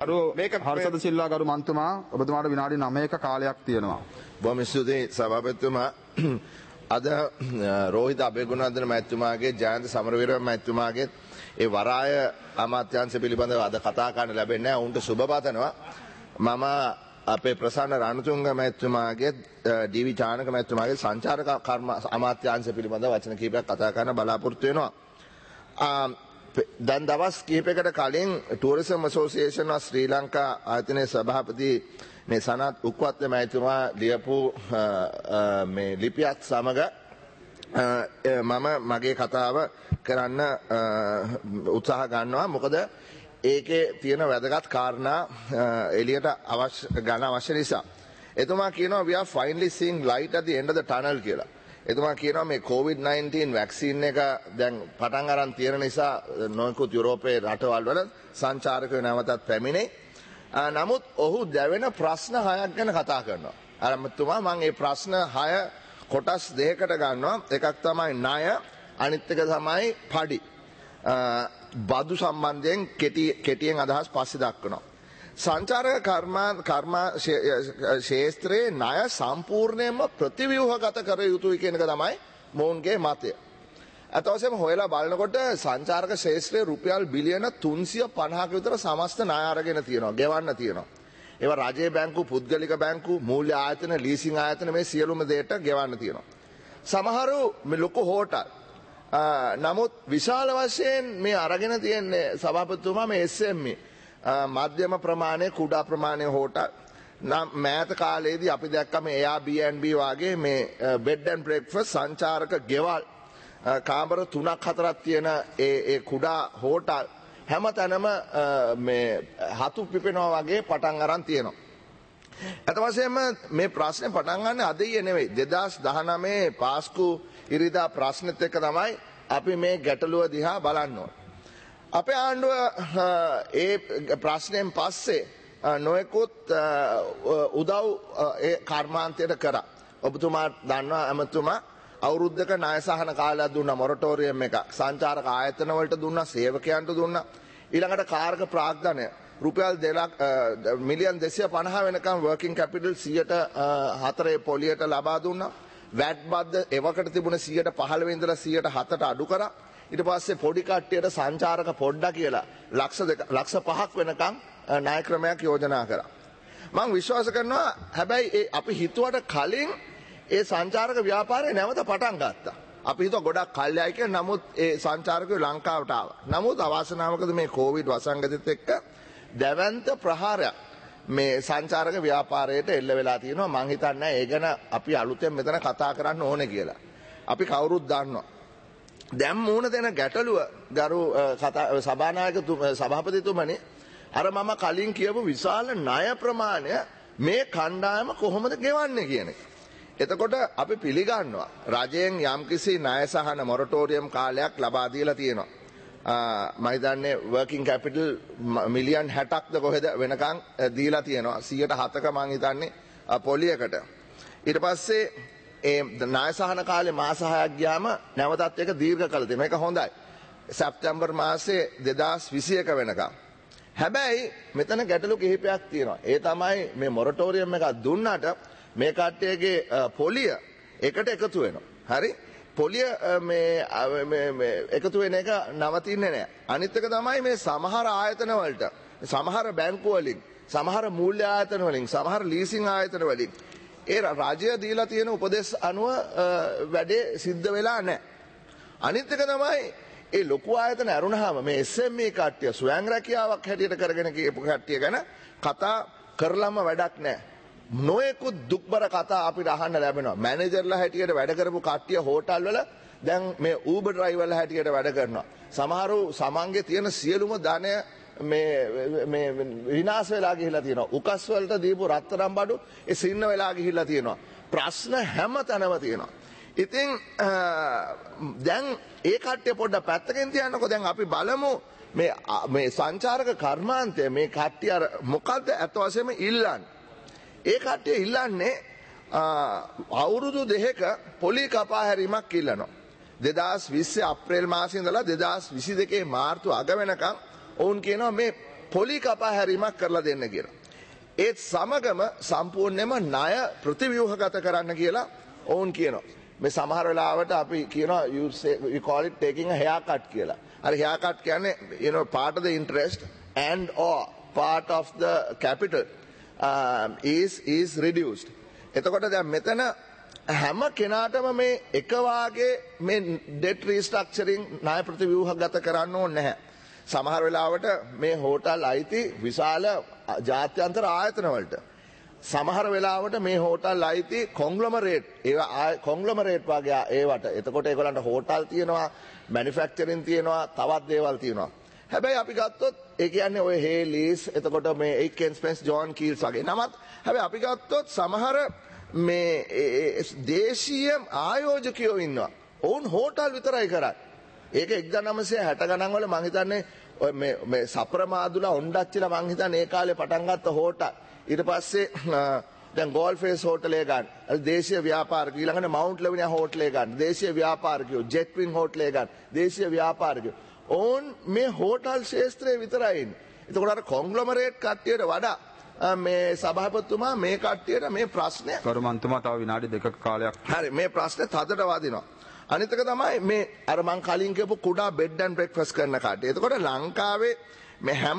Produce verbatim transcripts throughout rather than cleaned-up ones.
අරු හර්ෂද සිල්වා ගරු මන්තුමා ඔබතුමාට විනාඩි නවයක කාලයක් තියෙනවා. බොහොම ස්තුතියි සභාපතිතුමා. අද රෝහිත අබේගුණවර්ධන මැතිතුමාගේ ජයන්ත සමරවීර මැතිතුමාගේ ඒ වරාය අමාත්‍යාංශ පිළිබඳව අද කතා කරන්න ලැබෙන්නේ නැහැ. උන්ට සුබ පතනවා. මම අපේ ප්‍රසන්න රණතුංග මැතිතුමාගේ ඩී.වී. චානක මැතිතුමාගේ සංචාරක කර්ම අමාත්‍යාංශ පිළිබඳව වචන කිහිපයක් කතා කරන්න බලාපොරොත්තු වෙනවා. දැන් දවස් කිහිපයකට කලින් tourism association of Sri Lanka ආයතනයේ සභාපති මේ සනත් උක්වත්ත මැතිතුමා ලියපු මේ ලිපියත් සමග මම මගේ කතාව කරන්න උත්සාහ ගන්නවා. මොකද ඒකේ තියෙන වැදගත් කාරණා එළියට අවශ්‍ය ගන්න අවශ්‍ය නිසා. එතුමා කියනවා we are finally seeing light at the end of the tunnel කියලා. එතුමා කියනවා මේ කොවිඩ් නයින්ටීන් වැක්සින් එක දැන් පටන් අරන් තියෙන නිසා නොයෙකුත් යුරෝපයේ රටවල් වල සංචාරකයෝ නැවතත් පැමිණේ. නමුත් ඔහු දැවෙන ප්‍රශ්න හයක් ගැන කතා කරනවා. අරමතුමා මම මේ ප්‍රශ්න හය කොටස් දෙකකට ගන්නවා. එකක් තමයි ණය, අනිත් එක තමයි පඩි. බදු සම්බන්ධයෙන් කෙටි කෙටියෙන් අදහස් පස්සේ දක්වනවා. සංචාරක කර්මා කර්මා ශේත්‍රයේ ණය සම්පූර්ණයෙන්ම ප්‍රතිව්‍යුහගත කර යුතුයි කියන එක තමයි මොවුන්ගේ මතය. අත වශයෙන්ම හොයලා බලනකොට සංචාරක ශේත්‍රයේ රුපියල් බිලියන තුන්සිය පනහක විතර සමස්ත ණය අරගෙන තියෙනවා, ගෙවන්න තියෙනවා. ඒවා රජයේ බැංකු, පුද්ගලික බැංකු, මූල්‍ය ආයතන, ලීසිං ආයතන මේ සියලුම දේට ගෙවන්න තියෙනවා. සමහරු මේ ලොකු හෝටල් නමුත් විශාල වශයෙන් මේ අරගෙන තියෙන්නේ සභාපතිතුමා මේ එස් එම් ඊ මධ්‍යම ප්‍රමාණය, කුඩා ප්‍රමාණය හෝටල්. මෑත කාලයේදී අපි දැක්ක මේ Airbnb වාගේ මේ බෙඩ් ඇන්ඩ් බ්‍රේක්ෆාස්ට් සංචාරක ගෙවල් කාමර තුනක් හතරක් තියෙන ඒ ඒ කුඩා හෝටල් හැමතැනම මේ හතු පිපෙනවා වගේ පටන් අරන් තියෙනවා. අත වශයෙන්ම මේ ප්‍රශ්නේ පටන් ගන්න අද ඊයේ නෙවෙයි දෙදාස් දහනවයේ පාස්කු ඉරිදා ප්‍රශ්නෙත් එක්ක තමයි අපි මේ ගැටලුව දිහා බලන්න ඕනේ. අපේ ආණ්ඩුව ඒ ප්‍රශ්නයෙන් පස්සේ නොයෙකුත් උදව් ඒ කර්මාන්තයට කරා. ඔබතුමා දන්නවා ඇමතුමා අවුරුද්දක ණය සහන කාලයක් දුන්නා, මොරටෝරියම් එකක්. සංචාරක ආයතන වලට දුන්නා, සේවකයන්ට දුන්නා. ඊළඟට කාර්ක ප්‍රාග්ධනය රුපියල් මිලියන් දෙසිය පනහ වෙනකම් වර්කින් කැපිටල් සියයට හතරේ පොලියට ලබා දුන්නා. වැට් බද්ද එවකට තිබුණ සියයට පහළොව ඉඳලා සියයට හතට අඩු කරා. ඊට පස්සේ පොඩි කට්ටියට සංචාරක පොඩ්ඩා කියලා ලක්ෂ දෙක ලක්ෂ පහක් වෙනකම් ණය ක්‍රමයක් යෝජනා කරා. මම විශ්වාස කරනවා හැබැයි ඒ අපි හිතුවට කලින් ඒ සංචාරක ව්‍යාපාරය නැවත පටන් ගත්තා. අපි හිතුවා ගොඩක් කල්යයි කියලා. නමුත් ඒ සංචාරකයෝ ලංකාවට ආවා. නමුත් අවාසනාවකද මේ කොවිඩ් වසංගතෙත් එක්ක දැවැන්ත ප්‍රහාරයක් මේ සංචාරක ව්‍යාපාරයට එල්ල වෙලා තියෙනවා. මං හිතන්නේ ඒ ගැන අපි අලුතෙන් මෙතන කතා කරන්න ඕනේ කියලා. අපි කවුරුත් දන්නවා. දැන් මූණ දෙන ගැටලුව ගරු සභානායක සභාපතිතුමනි, අර මම කලින් කියපු විශාල ණය ප්‍රමාණය මේ කණ්ඩායම කොහොමද ගෙවන්නේ කියන එක. එතකොට අපි පිළිගන්නවා රජයෙන් යම්කිසි ණය සහන මොරටෝරියම් කාලයක් ලබා දීලා තියෙනවා. මම හිතන්නේ වර්කින් කැපිටල් මිලියන් හැටක්ද කොහෙද වෙනකන් දීලා තියෙනවා. සියයට හතක මම හිතන්නේ පොලියකට. ඊට පස්සේ ඒ ණය සහන කාලේ මාස හයක් ගියාම නැවතත් ඒක දීර්ඝ කළ තියෙනවා. මේක හොඳයි. සැප්තැම්බර් මාසේ දෙදාස් විසි එක වෙනකම්. හැබැයි මෙතන ගැටලු කිහිපයක් තියෙනවා. ඒ තමයි මේ මොරටෝරියම් එක දුන්නාට මේ කට්ටියගේ පොලිය එකට එකතු වෙනවා. හරි? පොලිය මේ එකතු වෙන එක නවතින්නේ නැහැ. අනිත් එක තමයි මේ සමහර ආයතන වලට, සමහර බැංකු වලින්, සමහර මූල්‍ය ආයතන වලින්, සමහර ලීසිං ආයතන වලින් ඒ රාජ්‍ය දීලා තියෙන උපදෙස් අනුව වැඩේ සිද්ධ වෙලා නැහැ. අනිත් එක තමයි ඒ ලොකු ආයතන අරුණාම මේ එස් එම් ඊ කට්ටිය ස්වයං රැකියාවක් හැටියට කරගෙන ගියපු කට්ටිය ගැන කතා කරලම වැඩක් නැහැ. නොයෙකුත් දුක්බර කතා අපිට අහන්න ලැබෙනවා. මැනේජර්ලා හැටියට වැඩ කරපු කට්ටිය හෝටල් වල දැන් මේ ඌබර් ඩ්‍රයිවර්ලා හැටියට වැඩ කරනවා. සමහරු සමන්ගේ තියෙන සියලුම ධනය මේ මේ විනාශ වෙලා ගිහිලා තියෙනවා. උකස් වලට දීපු රත්තරන් බඩු ඒ සින්න වෙලා ගිහිලා තියෙනවා. ප්‍රශ්න හැම තැනම තියෙනවා. ඉතින් දැන් ඒ කට්ටිය පොඩ්ඩක් පැත්තකින් තියන්නකෝ. දැන් අපි බලමු මේ මේ සංචාරක කර්මාන්තය මේ කට්ටිය අර මොකද්ද අත වශයෙන්ම ඉල්ලන්නේ. ඒ කට්ටිය ඉල්ලන්නේ අවුරුදු දෙකක පොලි කපා හැරීමක් ඉල්ලනවා. දෙදාස් විස්සේ අප්‍රේල් මාසයේ ඉඳලා දෙදාස් විසි දෙකේ මාර්තු අග වෙනකම් ඔවුන් කියනවා මේ පොලි කපා හැරීමක් කරලා දෙන්න කියලා. ඒත් සමගම සම්පූර්ණයෙන්ම ණය ප්‍රතිව්‍යුහගත කරන්න කියලා ඔවුන් කියනවා. මේ සමහර වෙලාවට අපි කියනවා you say we call it taking a haircut කියලා. අර haircut කියන්නේ you know part of the interest and or part of the capital um, is is reduced. එතකොට දැන් මෙතන හැම කෙනාටම මේ එක වාගේ මේ debt restructuring ණය ප්‍රතිව්‍යුහගත කරන්න ඕනේ නැහැ. සමහර වෙලාවට මේ හෝටල් අයිති විශාල ජාත්‍යන්තර ආයතන වලට. සමහර වෙලාවට මේ හෝටල් අයිති කොන්ග්ලොමරේට් ඒවා කොන්ග්ලොමරේට් වගේ ඒවට. එතකොට ඒගොල්ලන්ට හෝටල් තියෙනවා, මැනුෆැක්චරින් තියෙනවා, තවත් දේවල් තියෙනවා. හැබැයි අපි ගත්තොත් ඒ කියන්නේ ඔය හේලිස්, එතකොට මේ එයිකෙන් ස්පෙන්ස් ජෝන් කීල්ස් වගේ. නමත් හැබැයි අපි ගත්තොත් සමහර මේ දේශීය ආයෝජකයෝ ඉන්නවා. ඔවුන් හෝටල් විතරයි කරන්නේ. ඒක එක්දා නවසිය හැට ගණන් වල මං හිතන්නේ ඔය මේ මේ සප්‍රමාදුලා ඔණ්ඩච්චිලා මං හිතන්නේ ඒ කාලේ පටන් ගත්ත හෝටල්. ඊට පස්සේ දැන් ගෝල් ෆේස් හෝටලේ ගන්න. දේශීය ව්‍යාපාරිකයෝ ඊළඟට මවුන්ට් ලෙවනියා හෝටලේ ගන්න. දේශීය ව්‍යාපාරිකයෝ ජෙට් වින් හෝටලේ ගන්න. දේශීය ව්‍යාපාරිකයෝ. ඕන් මේ හෝටල් ශාස්ත්‍රයේ විතරයි ඉන්නේ. එතකොට අර කොන්ග්ලොමරේට් කට්ටියට වඩා මේ සභාපතිතුමා මේ කට්ටියට මේ ප්‍රශ්නේ කරු මන්තුමා තව විනාඩි දෙකක කාලයක්. හරි මේ ප්‍රශ්නේ තදට වදිනවා. අනිත් එක තමයි මේ අර මං කලින් කියපු කුඩා බෙඩ් ඇන්ඩ් බ්‍රෙක්ෆාස්ට් කරන කට්ටිය. එතකොට ලංකාවේ මේ හැම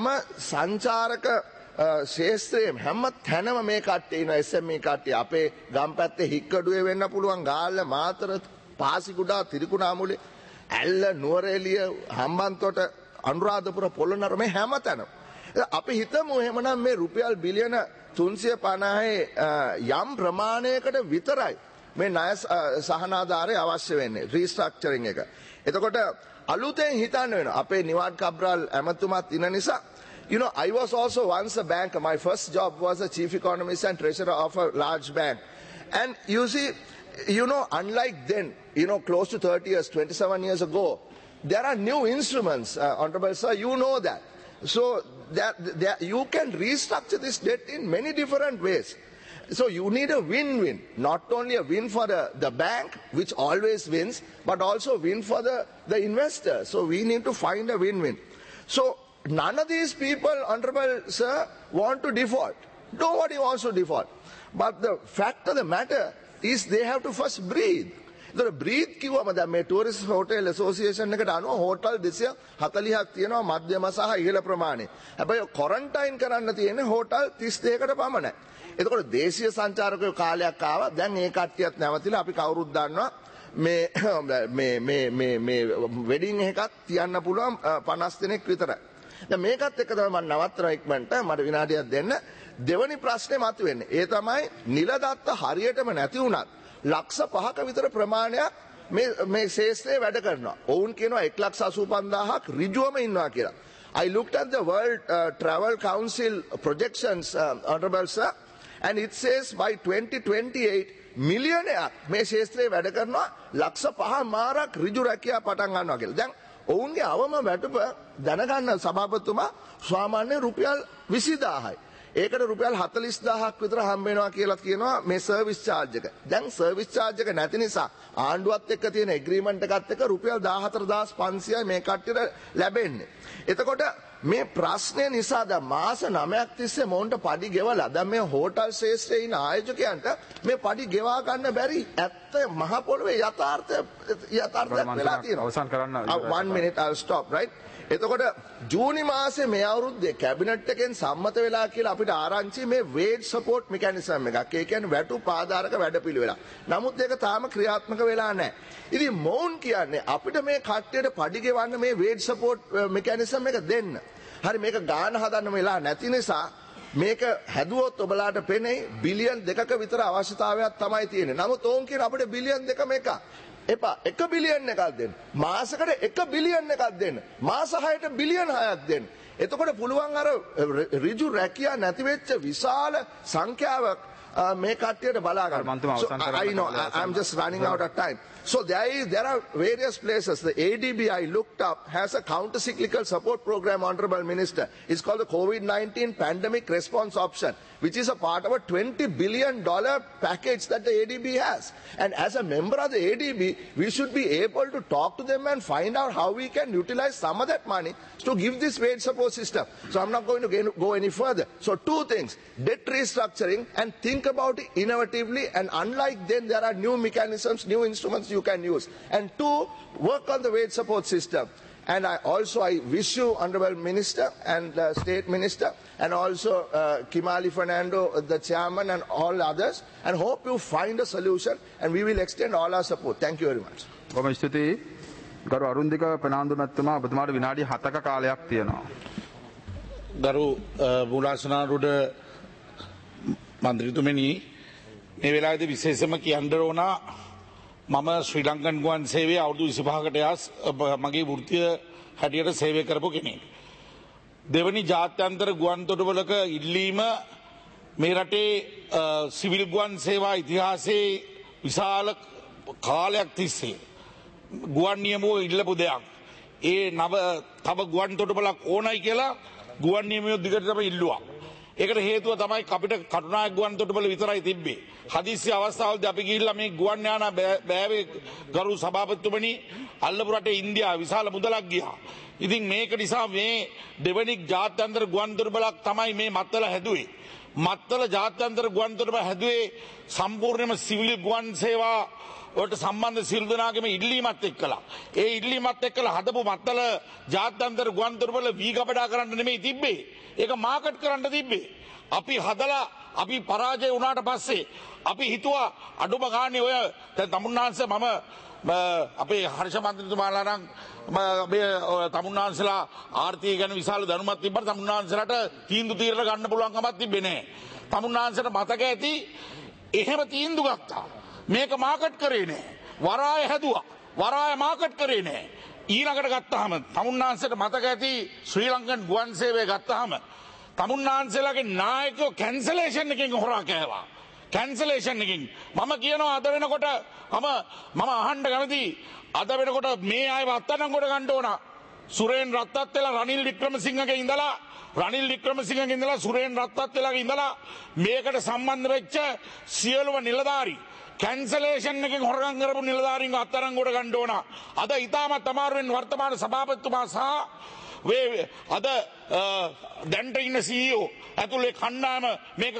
සංචාරක ශේෂ්ත්‍රයේ හැම තැනම මේ කට්ටිය ඉන්න එස් එම් ඊ කට්ටිය. අපේ ගම් පැත්තේ හික්කඩුවේ වෙන්න පුළුවන්, ගාල්ල, මාතර, පාසිකුඩා, තිරිකුණාමුලේ, ඇල්ල, නුවරඑළිය, හම්බන්තොට, අනුරාධපුර, පොළොන්නර මේ හැම තැනම. අපි හිතමු එහෙමනම් මේ රුපියල් බිලියන තුන්සිය පනහේ යම් ප්‍රමාණයකට විතරයි මේ ණය සහනාධාරය අවශ්‍ය වෙන්නේ රීස්ට්‍රක්චරින් එක. එතකොට අලුතෙන් හිතන්න වෙනවා. අපේ නිවාඩ් කබ්‍රාල් ඇමතුමාත් ඉන්න නිසා you know I was also once a banker. My first job was a chief economist and treasurer of a large bank. And you see, you know, unlike then, you know, close to thirty years, twenty-seven years ago, there are new instruments, uh, Honorable Sir, you know that. So that, that you can restructure this debt in many different ways. So you need a win-win, not only a win for the, the bank, which always wins, but also win for the, the investor. So we need to find a win-win. So none of these people, Honorable Sir, want to default. Nobody wants to default. But the fact of the matter is they have to first breathe. The breathe කිව්වම දැන් මේ tourist hotel association එකට අනුව hotel දෙසිය හතළිහක් තියෙනවා මධ්‍යම සහ ඉහළ ප්‍රමාණය. හැබැයි කොරන්ටයින් කරන්න තියෙන්නේ හෝටල් තිස් දෙකකට පමණයි. එතකොට දේශීය සංචාරකයෝ කාලයක් ආවා. දැන් ඒ කට්ටියත් නැවතිලා අපි කවුරුත් දන්නවා මේ මේ මේ මේ මේ වෙඩින් එකක් තියන්න පුළුවන් පනස් දෙනෙක් විතරයි. දැන් මේකත් එක්ක තමයි මම නවත්තන ඉක්මනට මට විනාඩියක් දෙන්න. දෙවනි ප්‍රශ්නේ මතුවෙන්නේ. ඒ තමයි නිලදත්ත හරියටම නැති වුණත් ලක්ෂ පහක විතර ප්‍රමාණයක් මේ මේ ශේෂ්ත්‍රයේ වැඩ කරනවා. ඔවුන් කියනවා එක ලක්ෂ අසූ පන්දාහක් ඍජුවම ඉන්නවා කියලා. I looked at the World uh, Travel Council projections, uh, Honorable Sir, and it says by twenty twenty-eight මිලියනයක් මේ ශේෂ්ත්‍රයේ වැඩ කරනවා ලක්ෂ පහ මාරක් ඍජු රැකියාව පටන් ගන්නවා කියලා. දැන් ඔවුන්ගේ අවම වැටුප දැනගන්න සභාපතිතුමා සාමාන්‍ය රුපියල් විසිදාහයි. ඒකට රුපියල් හතළිස් දාහක් විතර හම්බ වෙනවා කියලා කියනවා මේ සර්විස් චාර්ජ් එක. දැන් සර්විස් චාර්ජ් එක නැති නිසා ආණ්ඩුවත් එක්ක තියෙන එග්‍රීමන්ට් එකත් එක්ක රුපියල් දාහතර දාස් පන්සියයි මේ කට්ටියට ලැබෙන්නේ. එතකොට මේ ප්‍රශ්නේ නිසා දැන් මාස නවයක් තිස්සේ මොවුන්ට පඩි ගෙවලා දැන් මේ හෝටල් ශේෂ්ත්‍රයේ ඉන්න ආයෝජකයන්ට මේ පඩි ගෙවා ගන්න බැරි ඇත්ත මහ පොළොවේ යථාර්ථය යථාර්ථයක් වෙලා තියෙනවා. අවසන් කරන්න. one minute I'll stop, right? එතකොට ජූනි මාසේ මේ අවුරුද්දේ කැබිනට් එකෙන් සම්මත වෙලා කියලා අපිට ආරංචි මේ වේජ් සපෝට් මෙකැනිසම් එකක්. ඒ කියන්නේ වැටුප් ආධාරක වැඩපිළිවෙලක්. නමුත් ඒක තාම ක්‍රියාත්මක වෙලා නැහැ. ඉතින් මොවුන් කියන්නේ අපිට මේ කට්ටියට පඩි ගෙවන්න මේ වේජ් සපෝට් මෙකැනිසම් එක දෙන්න. හරි මේක ගාන හදන්න වෙලා නැති නිසා මේක හැදුවොත් ඔබලාට පෙනේ බිලියන් දෙකක විතර අවශ්‍යතාවයක් තමයි තියෙන්නේ. නමුත් ඔවුන් කියන අපිට බිලියන් දෙකම එකක්. එපා එක බිලියන් එකක් දෙන්න. මාසකට එක බිලියන් එකක් දෙන්න. මාස හයට බිලියන් හයක් දෙන්න. එතකොට පුළුවන් අර ඍජු රැකියා නැති වෙච්ච විශාල සංඛ්‍යාවක් මේ කට්ටියට බලා ගන්න. So, I know I am just running out of time. So there is there are various places. The A D B I looked up has a counter cyclical support program, Honorable Minister. It's called the COVID nineteen pandemic response option, which is a part of a twenty billion dollar package that the A D B has. And as a member of the A D B, we should be able to talk to them and find out how we can utilize some of that money to give this wage support support system. So I'm not going to get- go any further. So two things, debt restructuring and think about it innovatively, and unlike then there are new mechanisms, new instruments you can use. And two, work on the wage support system. And I also I wish you, Honourable Minister and uh, State Minister, and also uh, Kimali Fernando, uh, the Chairman, and all others, and hope you find a solution, and we will extend all our support. Thank you very much. බොහොම ස්තුතියි. ගරු අරුන්දික ප්‍රනාන්දු මැතිතුමා ඔබතුමාට විනාඩි හතක කාලයක් තියෙනවා. ගරු මූලාසනාරුඩ මන්ත්‍රීතුමනි, මේ වෙලාවේදී විශේෂම කියන්න ඕන මම ශ්‍රී ලංකන් ගුවන් සේවයේ අවුරුදු විසිපහකට යස් මගේ වෘත්තීය හැටියට සේවය කරපු කෙනෙක්. දෙවනි ජාත්‍යන්තර ගුවන් තොටුපළක ඉල්ලීම මේ රටේ සිවිල් ගුවන් සේවා ඉතිහාසයේ විශාල කාලයක් තිස්සේ ගුවන් නියමුව ඉල්ලපු දෙයක්. ඒ නව තව ගුවන් තොටුපළක් ඕනයි කියලා ගුවන් නියමුවෝ දිගට තමයි ඉල්ලුවා. ඒකට හේතුව තමයි අපිට කටුනායක ගුවන් තොටුපළ විතරයි තිබ්බේ. හදිස්සි අවස්ථාවලදී අපි ගිහිල්ලා මේ ගුවන් යාන බෑවේ ගරු සභාපතිතුමනි අල්ලපු රටේ ඉන්දියාව විශාල මුදලක් ගියා. ඉතින් මේක නිසා මේ දෙවනි ජාත්‍යන්තර ගුවන් තොටුපළක් තමයි මේ මත්තල හැදුවේ. මත්තල ජාත්‍යන්තර ගුවන් තොටුපළ හැදුවේ සම්පූර්ණයෙන්ම සිවිල් ගුවන් සේවා වලට සම්බන්ධ සියලු දෙනාගේම ඉල්ලීමත් එක්කලා. ඒ ඉල්ලීමත් එක්කලා හදපු මත්තල ජාත්‍යන්තර ගුවන් තොටුපළ වී ගබඩා කරන්න නෙමෙයි තිබ්බේ. ඒක මාකට් කරන්න තිබ්බේ. අපි හදලා අපි පරාජය වුණාට පස්සේ අපි හිතුවා අඩුම ගානේ ඔය දැන් තමුන්නාන්සේ මම අපේ හර්ෂ මන්ත්‍රීතුමාලා නම් මේ තමුන්නාන්සලා ආර්ථිකය ගැන විශාල දැනුමක් තිබ්බට තමුන්නාන්සලාට තීන්දුව తీරන ගන්න පුළුවන් කමක් තිබෙන්නේ නැහැ. තමුන්නාන්සට මතක ඇති එහෙම තීන්දුව ගත්තා. මේක මාකට් කරේ නෑ. වරාය හැදුවා. වරාය මාකට් කරේ නෑ. ඊළඟට ගත්තාම තමුන්නාන්සේට මතක ඇති ශ්‍රී ලංකන් ගුවන් සේවය ගත්තාම තමුන්නාන්සේලාගේ නායකයෝ කැන්සලේෂන් එකකින් හොරා කෑවා. කැන්සලේෂන් එකකින් මම කියනවා අද වෙනකොට මම මම අහන්න කැමති අද වෙනකොට මේ අයව අත්අඩංගුවට ගන්න ඕන. සුරේන් රත්නත්ලා රනිල් වික්‍රමසිංහගේ ඉඳලා රනිල් වික්‍රමසිංහගේ ඉඳලා සුරේන් රත්නත්ලාගේ ඉඳලා මේකට සම්බන්ධ වෙච්ච සියලුම නිලධාරී කැන්සලේෂන් එකෙන් හොරගම් කරපු නිලධාරීන්ව අත්අඩංගුවට ගන්න ඕන. අද ඉතාමත් අමාරුවෙන් වර්තමාන සභාපතිතුමා සහ වේ අද දැන්ට ඉන්න සීඊఓ ඇතුළේ කණ්ඩායම මේක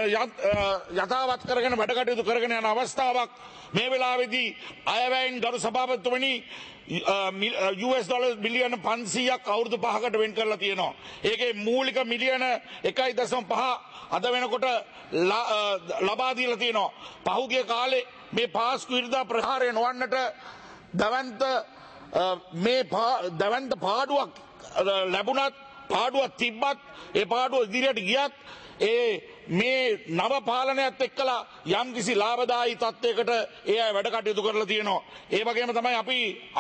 යථාවත් කරගෙන වැඩ කටයුතු කරගෙන යන අවස්ථාවක්. මේ වෙලාවේදී අයවැයෙන් ගරු සභාපතිතුමනි යූඑස් ඩොලර් බිලියන පන්සීයක් අවුරුදු පහකට වෙන් කරලා තියෙනවා. ඒකේ මූලික මිලියන එකයි දශම පහ අද වෙනකොට ලබා දීලා තියෙනවා. පහුගිය කාලේ මේ පාස්කු ඉරිදා ප්‍රහාරය නොවන්නට දවන්ත මේ දවන්ත පාඩුවක් ලැබුණත් පාඩුවක් තිබ්බත් ඒ පාඩුව ඉදිරියට ගියත් ඒ මේ නව පාලනයත් එක්කලා යම්කිසි ලාභදායී තත්යකට ඒ අය වැඩ කටයුතු කරලා තියෙනවා. ඒ වගේම තමයි අපි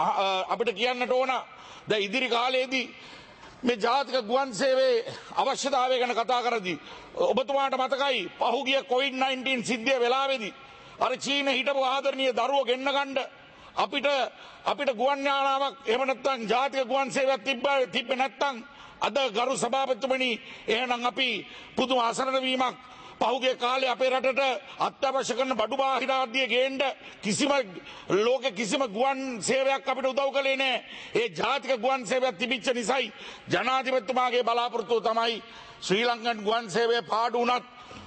අපිට කියන්නට ඕන දැන් ඉදිරි කාලයේදී මේ ජාතික ගුවන් සේවයේ අවශ්‍යතාවය ගැන කතා කරද්දී ඔබතුමාට මතකයි පහුගිය කොවිඩ් නයින්ටීන් සිද්ධිය වෙලාවේදී අර චීන හිටපු ආදරණීය දරුවෝ ගෙන්න ගන්න අපිට අපිට ගුවන් යානාවක් එහෙම නැත්නම් ජාතික ගුවන් සේවයක් තිබ්බා තිබ්බේ නැත්නම් අද ගරු සභාපතිතුමනි එහෙනම් අපි පුදුම අසරණ වීමක් පහුගිය කාලේ අපේ රටට අත්‍යවශ්‍ය කරන බඩු බාහිර ආදිය ගේන්න කිසිම ලෝකෙ කිසිම ගුවන් සේවයක් අපිට උදව් කළේ නැහැ. ඒ ජාතික ගුවන් සේවයක් තිබිච්ච නිසායි ජනාධිපතිතුමාගේ බලාපොරොත්තුව තමයි ශ්‍රී ලංකන් ගුවන් සේවයේ පාඩු වුණත්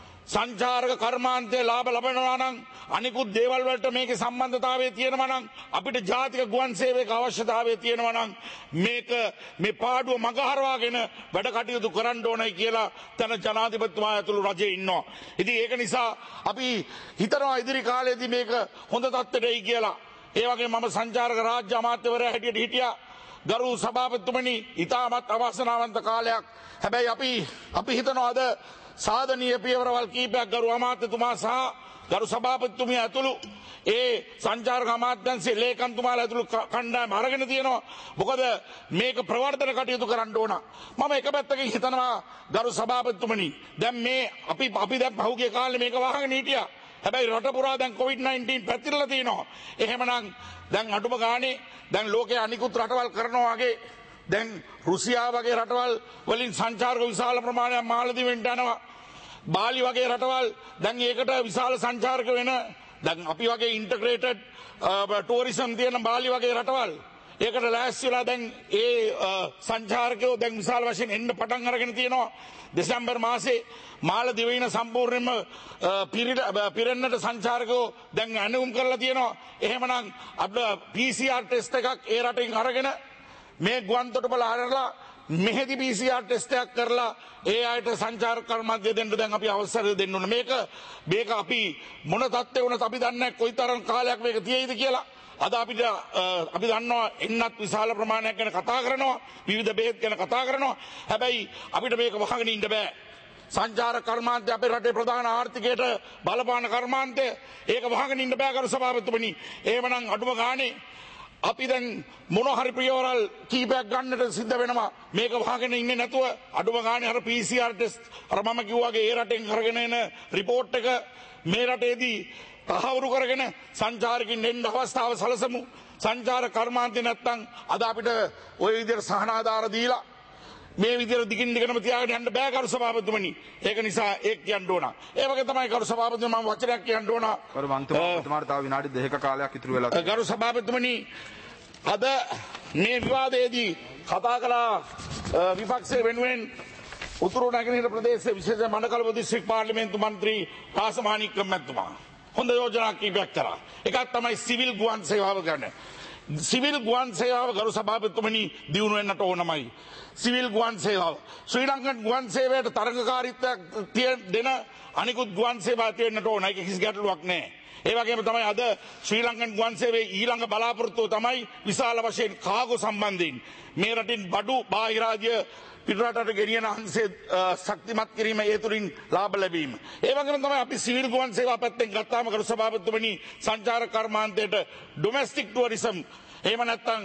සංචාරක කර්මාන්තයේ ලාභ ලබනවා නම් අනිකුත් දේවල් වලට මේකේ සම්බන්ධතාවය තියෙනවා නම් අපිට ජාතික ගුවන් සේවයක අවශ්‍යතාවය තියෙනවා නම් මේක මේ පාඩුව මගහරවාගෙන වැඩ කටයුතු කරන්න ඕනයි කියලා තන ජනාධිපතිතුමා ඇතුළු රජේ ඉන්නවා. ඉතින් ඒක නිසා අපි හිතනවා ඉදිරි කාලේදී මේක හොඳ තත්ත්වයට එයි කියලා. ඒ වගේම මම සංචාරක රාජ්‍ය අමාත්‍යවරයා හැටියට හිටියා. ගරු සභාපතිතුමනි ඉතාමත් අවාසනාවන්ත කාලයක්. හැබැයි අපි අපි හිතනවා අද සාධනීය පියවරවල් කීපයක් ගරු අමාත්‍යතුමා සහ ගරු සභාපතිතුමිය ඇතුළු ඒ සංචාරක අමාත්‍යංශයේ ලේකම්තුමාලා ඇතුළු කණ්ඩායම අරගෙන තියෙනවා. මොකද මේක ප්‍රවර්ධන කටයුතු කරන්න ඕන. මම එක පැත්තකින් හිතනවා ගරු සභාපතිතුමනි දැන් මේ අපි අපි දැන් පහුගිය කාලේ මේක වහගෙන හිටියා. හැබැයි රට පුරා දැන් කොවිඩ් නයින්ටීන් පැතිරලා තියෙනවා. එහෙමනම් දැන් අඩුම ගානේ දැන් ලෝකයේ අනිකුත් රටවල් කරනවා වගේ දැන් රුසියාව වගේ රටවල් වලින් සංචාරක විශාල ප්‍රමාණයක් මාලදිවෙන්ට යනවා. බාලි වගේ රටවල් දැන් ඒකට විශාල සංචාරක වෙන දැන් අපි වගේ ඉන්ටග්‍රේටඩ් ටූරිසම් තියෙන බාලි වගේ රටවල් ඒකට ලෑස්තිලා දැන් ඒ සංචාරකයෝ දැන් විශාල වශයෙන් එන්න පටන් අරගෙන තියෙනවා. දෙසැම්බර් මාසේ මාල දිවයින සම්පූර්ණයෙන්ම පිරෙන්නට සංචාරකයෝ දැන් ඇණවුම් කරලා තියෙනවා. එහෙමනම් අපිට පී සී ආර් ටෙස්ට් එකක් ඒ රටින් අරගෙන මේ ගුවන් තොටුපළ හරලා මෙහෙදි පී සී ආර් ටෙස්ට් එකක් කරලා ඒ අයට සංචාරක කර්මාන්තය දෙන්න දැන් අපි අවසර දෙන්න ඕන. මේක මේක අපි මොන තත්ත්වෙ වුණත් අපි දන්නේ නැහැ කොයිතරම් කාලයක් මේක තියෙයිද කියලා. අද අපිට අපි දන්නවා එන්නත් විශාල ප්‍රමාණයක් ගැන කතා කරනවා, විවිධ බෙහෙත් ගැන කතා කරනවා. හැබැයි අපිට මේක වහගෙන ඉන්න බෑ. සංචාරක කර්මාන්තය අපේ රටේ ප්‍රධාන ආර්ථිකයට බලපාන කර්මාන්තය. ඒක වහගෙන ඉන්න බෑ කරු සභාපතිතුමනි. එහෙමනම් අඩුම ගානේ අපි දැන් මොන හරි ප්‍රියවරල් කීපයක් ගන්නට සිද්ධ වෙනවා. මේක වහගෙන ඉන්නේ නැතුව අඩුම ගානේ අර පී සී ආර් ටෙස්ට් අර මම කිව්වාගේ ඒ රටෙන් අරගෙන එන රිපෝට් එක මේ රටේදී තහවුරු කරගෙන සංචාරකින් එන්න අවස්ථාව සලසමු. සංචාර කර්මාන්තය නැත්තම් අද අපිට ওই විදිහට සහනාධාර දීලා මේ විදිහට දිගින් දිගටම තියාගෙන යන්න බෑ කරු සභාපතිතුමනි. ඒක නිසා ඒක කියන්න ඕන. ඒ වගේ තමයි කරු සභාපතිතුමනි මම වචනයක් කියන්න ඕන. කරු මන්ත්‍රීතුමාට තව විනාඩි දෙකක කාලයක් ඉතුරු වෙලා තියෙනවා. කරු සභාපතිතුමනි අද මේ විවාදයේදී කතා කළා විපක්ෂයේ වෙනුවෙන් උතුරු නැගෙනහිර ප්‍රදේශයේ විශේෂ මණ්ඩකලපු දිස්ත්‍රික් පාර්ලිමේන්තු මන්ත්‍රී රාසමාණික්කම් මැතිතුමා හොඳ යෝජනා කීපයක් කරා. එකක් තමයි සිවිල් ගුවන් සේවාව ගන්න. සිවිල් ගුවන් සේවාව ගරු සභාපතිතුමනි දියුණු වෙන්නට ඕනමයි. සිවිල් ගුවන් සේවාව ශ්‍රී ලංකන් ගුවන් සේවයට තරඟකාරීත්වයක් දෙන අනිකුත් ගුවන් සේවා තියෙන්නට ඕන. ඒක කිසි ගැටලුවක් නැහැ. ඒ වගේම තමයි අද ශ්‍රී ලංකන් ගුවන් සේවයේ ඊළඟ බලාපොරොත්තුව තමයි විශාල වශයෙන් කාගෝ සම්බන්ධයෙන් මේ රටින් බඩු බාහිරාජ්‍ය පිටරටට ගෙනියන අංශය ශක්තිමත් කිරීම, ඒ තුලින් ලාභ ලැබීම. ඒ වගේම තමයි අපි සිවිල් ගුවන් සේවා පැත්තෙන් ගත්තාම කරු සභාපතිතුමනි සංචාරක කර්මාන්තයට ඩොමෙස්ටික් ටුවරිසම් එහෙම නැත්නම්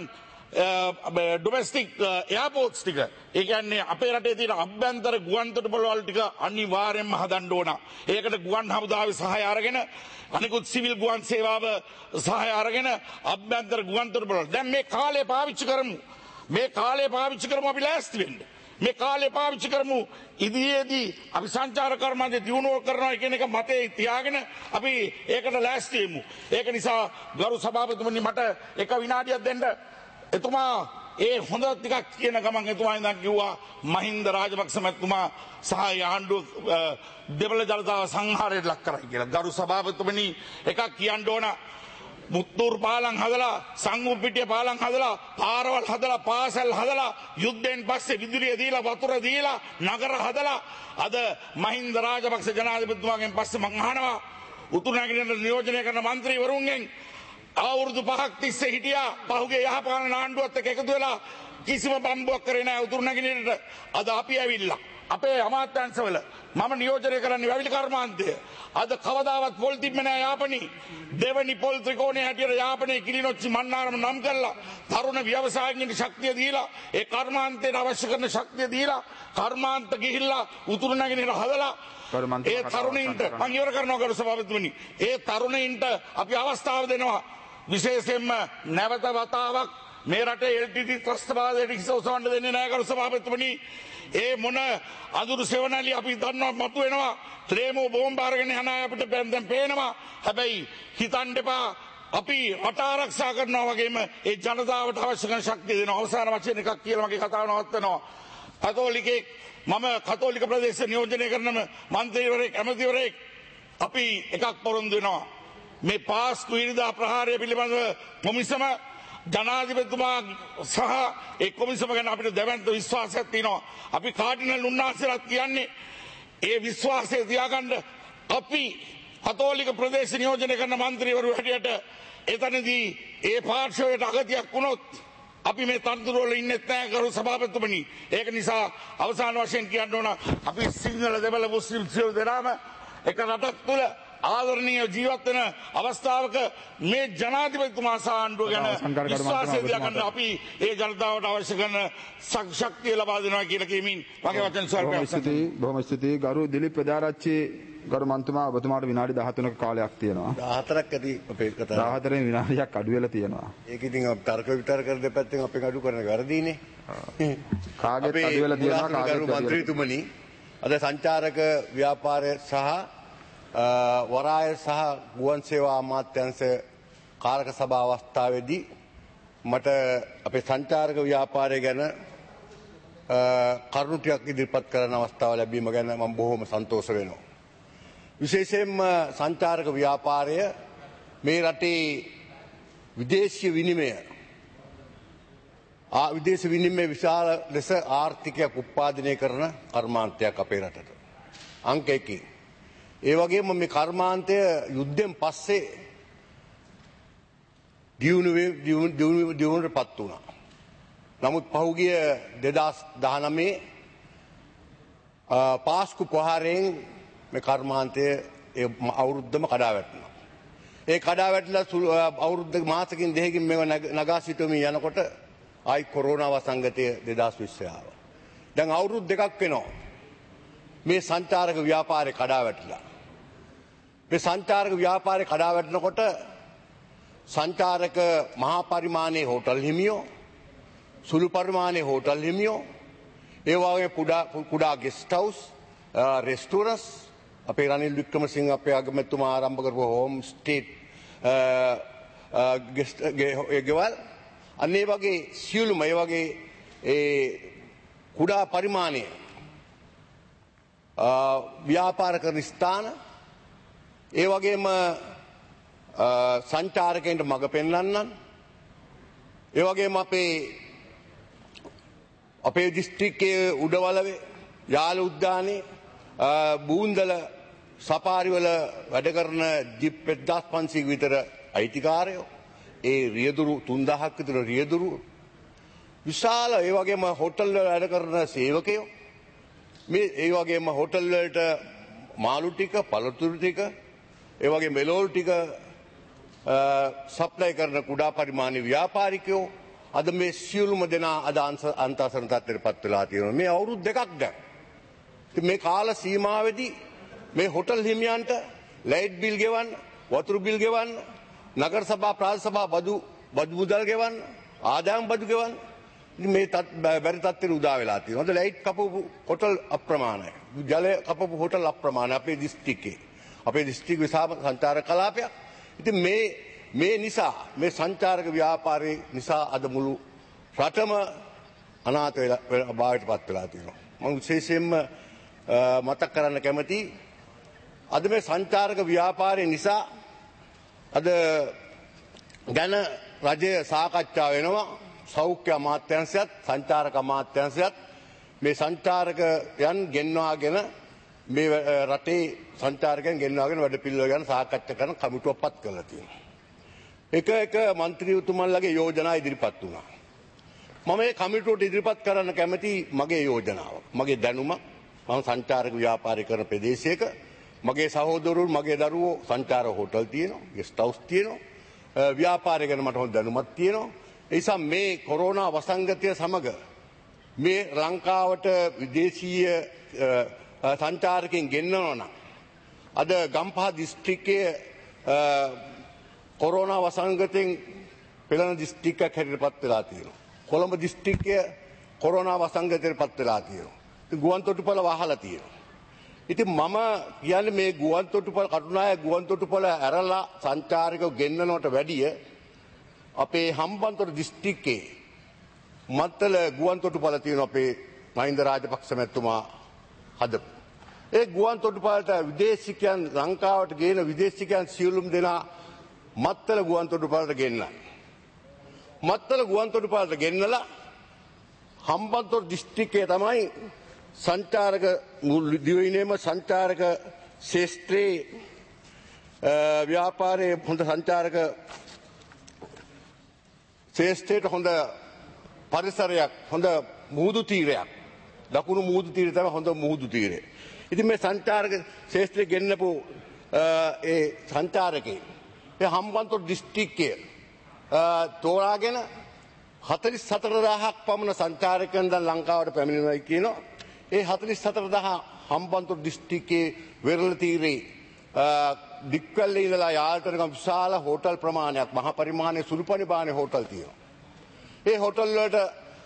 ඩොමෙස්ටික් එයාපෝට්ස් ටික, ඒ කියන්නේ අපේ රටේ තියෙන අභ්‍යන්තර ගුවන් තොටුපළ වල ටික අනිවාර්යයෙන්ම හදන්න ඕන. ඒකට ගුවන් හමුදාවේ සහාය අරගෙන අනිකුත් සිවිල් ගුවන් සේවාව සහාය අරගෙන අභ්‍යන්තර ගුවන් තොටුපළ දැන් මේ කාලය පාවිච්චි කරමු. මේ කාලය පාවිච්චි කරමු අපි ලෑස්ති වෙන්න. මේ කාලේ පාවිච්චි කරමු. ඉදිරියේදී අපි සංචාර කර්මාන්තය දියුණුව කරනවා කියන එක මතේ තියාගෙන අපි ඒකට ලෑස්ති වෙමු. ඒක නිසා ගරු සභාපතිතුමනි මට එක විනාඩියක් දෙන්න. එතුමා ඒ හොඳ ටිකක් කියන ගමන් එතුමා ඉඳන් කිව්වා මහින්ද රාජපක්ෂ මැතිතුමා සහ ආණ්ඩුව දෙමළ ජනතාව සංහාරයට ලක් කරයි කියලා. ගරු සභාපතිතුමනි එකක් කියන්න ඕන. මුත්තූර් පාලම් හදලා, සංගුපිටිය පාලම් හදලා, පාරවල් හදලා, පාසල් හදලා, යුද්ධයෙන් පස්සේ විදුලිය දීලා, වතුර දීලා, නගර හදලා අද මහින්ද රාජපක්ෂ ජනාධිපතිතුමාගෙන් පස්සේ මං අහනවා උතුරු නැගෙනහිර නියෝජනය කරන മന്ത്രിවරුන්ගෙන් අවුරුදු පහක් තිස්සේ හිටියා පහුගිය යහපාලන ආණ්ඩුවත් එක්ක එකතු වෙලා කිසිම බම්බුවක් කරේ නැහැ උතුරු නැගෙනහිරට. අද අපි ඇවිල්ලා අපේ අමාත්‍යාංශවල මම නියෝජනය කරන්නේ වැවිලි කර්මාන්තය. අද කවදාවත් පොල් තිබ්බේ නැහැ යාපනයේ. දෙවනි පොල් ත්‍රිකෝණයේ හැටියට යාපනයේ කිලිනොච්චි මන්නාරම නම් කරලා තරුණ ව්‍යවසායකින්ට ශක්තිය දීලා ඒ කර්මාන්තයට අවශ්‍ය කරන ශක්තිය දීලා කර්මාන්ත ගිහිල්ලා උතුරු නැගෙනහිර හදලා ඒ තරුණයින්ට මම ඉවර කරනවා ගරු සභාපතිතුමනි. ඒ තරුණයින්ට අපි අවස්ථාව දෙනවා. විශේෂයෙන්ම නැවත වතාවක් මේ රටේ එල් ටී ටී ත්‍රස්තවාදයට හිස ඔසවන්න දෙන්නේ නැහැ ගරු සභාපතිතුමනි. ඒ මොන අඳුරු සෙවණැලි අපි දන්නවා මතු වෙනවා. ත්‍රේමෝ බෝම්බ අරගෙන යන අය අපිට දැන් පේනවා. හැබැයි හිතන්න එපා අපි රට ආරක්ෂා කරනවා වගේම ඒ ජනතාවට අවශ්‍ය කරන ශක්තිය දෙනවා. අවසාන වචන එකක් කියලා මගේ කතාව නවත්තනවා. කතෝලිකෙක් මම කතෝලික ප්‍රදේශ නියෝජනය කරන මන්ත්‍රීවරයෙක් ඇමතිවරයෙක් අපි එකක් පොරොන්දු වෙනවා. මේ පාස්කු ඉරිදා ප්‍රහාරය පිළිබඳව කොමිසම ජනාධිපතිතුමා සහ ඒ කොමිසම ගැන අපිට දැවැන්ත විශ්වාසයක් තියෙනවා. අපි කාඩිනල් උන්නාසේලාත් කියන්නේ ඒ විශ්වාසය තියාගන්න අපි කතෝලික ප්‍රදේශ නියෝජනය කරන മന്ത്രിවරු හැටියට එතනදී ඒ පාර්ශවයට අගතියක් වුණොත් අපි මේ තනතුරු වල ඉන්නේ නැහැ කරු සභාපතිතුමනි. ඒක නිසා අවසාන වශයෙන් කියන්න ඕන අපි සිංහල දෙමළ මුස්ලිම් සියලු දෙනාම එක රටක් තුළ ආදරණීය ජීවත් වෙන අවස්ථාවක මේ ජනාධිපතිතුමා සහ ආණ්ඩුව ගැන විශ්වාසය තියාගන්න අපි ඒ ජනතාවට අවශ්‍ය කරන ශක්තිය ලබා දෙනවා කියලා කියමින් මගේ වචන ස්වල්පයක් ස්තුතියි. බොහොම ස්තුතියි. ගරු දිලිප් ප්‍රජාරච්චි ගරු මන්ත්‍රීතුමා ඔබතුමාට විනාඩි දහතුනක කාලයක් තියෙනවා. දහහතරක් ඇති අපේ කතාව. දහහතරෙන් විනාඩියක් අඩු වෙලා තියෙනවා. ඒක ඉතින් තර්ක විතර කර දෙපැත්තෙන් අපේ අඩු කරන වැරදීනේ. කාගෙත් අඩු වෙලා තියෙනවා කාගෙත් ගරු මන්ත්‍රීතුමනි අද සංචාරක ව්‍යාපාරය සහ වරාය සහ ගුවන් සේවා අමාත්‍යාංශ කාරක සභා අවස්ථාවේදී මට අපේ සංචාරක ව්‍යාපාරය ගැන කරුණු ටිකක් ඉදිරිපත් කරන අවස්ථාව ලැබීම ගැන මම බොහොම සන්තෝෂ වෙනවා. විශේෂයෙන්ම සංචාරක ව්‍යාපාරය මේ රටේ විදේශීය විනිමය ආ විදේශ විනිමය විශාල ලෙස ආර්ථිකයක් උත්පාදනය කරන කර්මාන්තයක් අපේ රටට. අංක එකයි. ඒ වගේම මේ කර්මාන්තය යුද්ධයෙන් පස්සේ දියුණුවේ දියුණුවට පත් වුණා. නමුත් පහුගිය දෙදහස් දහනවය පාස්කු ප්‍රහාරයෙන් මේ කර්මාන්තය අවුරුද්දම කඩා වැටුණා. ඒ කඩා වැටිලා අවුරුද්ද මාසකින් දෙකකින් මේව නගා සිටුමින් යනකොට ආයි කොරෝනා වසංගතය දෙදහස් විස්ස ආවා. දැන් අවුරුදු දෙකක් වෙනවා මේ සංචාරක ව්‍යාපාරේ කඩා වැටිලා. මේ සංචාරක ව්‍යාපාරේ කඩා වැටෙනකොට සංචාරක මහා පරිමාණයේ හෝටල් හිමියෝ, සුළු පරිමාණයේ හෝටල් හිමියෝ, ඒ වගේ කුඩා කුඩා ගෙස්ට් හවුස්, රෙස්ටුරන්ට්ස්, අපේ රනිල් වික්‍රමසිංහ අපේ අගමැතිතුමා ආරම්භ කරපු හෝම් ස්ටේ ගෙස්ට් ගෙවල්, අන්න ඒ වගේ සියලුම ඒ වගේ ඒ කුඩා පරිමාණයේ ව්‍යාපාර කරන ස්ථාන, ඒ වගේම සංචාරකයන්ට මඟ පෙන්වන්නන්, ඒ වගේම අපේ අපේ දිස්ත්‍රික්කයේ උඩවලවේ යාල උද්‍යානයේ බූන්දල සපාරිවල වැඩ කරන ජිප් පෙද්දාස් පන්සීය විතර අයිතිකාරයෝ, ඒ රියදුරු තුන්දාහක් විතර රියදුරු, විශාල ඒ වගේම හෝටල් වල වැඩ කරන සේවකයෝ, මේ ඒ වගේම හෝටල් වලට මාළු ටික, පළතුරු ටික, ඒ වගේ මෙලෝල් ටික සප්ලයි කරන කුඩා පරිමාණයේ ව්‍යාපාරිකයෝ අද මේ සියලුම දෙනා අද අන්තසරණ තත්ත්වයට පත් වෙලා තියෙනවා. මේ අවුරුදු දෙකක් දැන්. මේ කාල සීමාවෙදී මේ හෝටල් හිමියන්ට ලයිට් බිල් ගෙවන්න, වතුරු බිල් ගෙවන්න, නගර සභා ප්‍රාදේශ සභා බදු බදු මුදල් ගෙවන්න, ආදායම් බදු ගෙවන්න මේ බැරි තත්ත්වෙට උදා වෙලා තියෙනවා. හොඳ ලයිට් කපපු හෝටල් අප්‍රමාණයි. ජල කපපු හෝටල් අප්‍රමාණයි අපේ දිස්ත්‍රික්කේ. අපේ දිස්ත්‍රික් විශාල සංචාරක කලාපයක්. ඉතින් මේ මේ නිසා මේ සංචාරක ව්‍යාපාරේ නිසා අද මුළු රටම අනාථ වෙලා භාවයට පත් වෙලා තියෙනවා. මම විශේෂයෙන්ම මතක් කරන්න කැමතියි අද මේ සංචාරක ව්‍යාපාරේ නිසා අද ගැන රජය සාකච්ඡා වෙනවා. සෞඛ්‍ය අමාත්‍යාංශයත් සංචාරක අමාත්‍යාංශයත් මේ සංචාරකයන් ගෙන්වාගෙන මේ රටේ සංචාරකයන් ගෙන්වාගෙන වැඩ පිළිවෙල ගැන සාකච්ඡා කරන කමිටුවක් පත් කරලා තියෙනවා. එක එක മന്ത്രിතුමන්ලගේ යෝජනා ඉදිරිපත් වුණා. මම මේ කමිටුවට ඉදිරිපත් කරන්න කැමති මගේ යෝජනාව. මගේ දැනුම මම සංචාරක ව්‍යාපාරය කරන ප්‍රදේශයක මගේ සහෝදරවරු මගේ දරුවෝ සංචාර හෝටල් තියෙනවා, ගෙස්ට් හවුස් තියෙනවා. ව්‍යාපාරය ගැන මට හොඳ දැනුමක් තියෙනවා. ඒ නිසා මේ කොරෝනා වසංගතය සමග මේ ලංකාවට විදේශීය සංචාරකයන් ගෙන්නනවා නම් අද ගම්පහ දිස්ත්‍රික්කයේ කොරෝනා වසංගතයෙන් පෙළෙන දිස්ත්‍රික්කයක් හැටියට පත් වෙලා තියෙනවා. කොළඹ දිස්ත්‍රික්කය කොරෝනා වසංගතයට පත් වෙලා තියෙනවා. ඉතින් ගුවන්තොටුපළ වහලා තියෙනවා. ඉතින් මම කියන්නේ මේ ගුවන්තොටුපළ කටුනායක ගුවන්තොටුපළ ඇරලා සංචාරකයෝ ගෙන්නනවට වැඩිය අපේ හම්බන්තොට දිස්ත්‍රික්කයේ මත්තල ගුවන්තොටුපළ තියෙන අපේ මහින්ද රාජපක්ෂ මැතිතුමා හදපු. ඒ ගුවන්තොටුපළට විදේශිකයන් ලංකාවට ගේන විදේශිකයන් සියලුම දෙනා මත්තල ගුවන්තොටුපළට ගෙන්නන. මත්තල ගුවන්තොටුපළට ගෙන්නලා හම්බන්තොට දිස්ත්‍රික්කයේ තමයි සංචාරක දිවයිනේම සංචාරක ශේෂ්ත්‍රයේ ව්‍යාපාරයේ හොඳ සංචාරක ශේෂ්ත්‍රයට හොඳ පරිසරයක්, හොඳ මුහුදු තීරයක්, දකුණු මුහුදු තීරය තමයි හොඳ මුහුදු තීරය. ඉතින් මේ සංචාරක ශේෂ්ත්‍රය ගෙන්නපු ඒ සංචාරකේ ඒ හම්බන්තොට දිස්ත්‍රික්කය තෝරාගෙන හතළිස් හතර දහසක් පමණ සංචාරකයන් දැන් ලංකාවට පැමිණෙනවා කියනවා. ඒ හතළිස් හතර දහස් හම්බන්තොට දිස්ත්‍රික්කයේ වෙරළ තීරේ දික්වැල්ලේ ඉඳලා යාල්ටනකම් විශාල හෝටල් ප්‍රමාණයක්, මහා පරිමාණයේ සුළු පරිමාණයේ හෝටල් තියෙනවා. ඒ හෝටල් වලට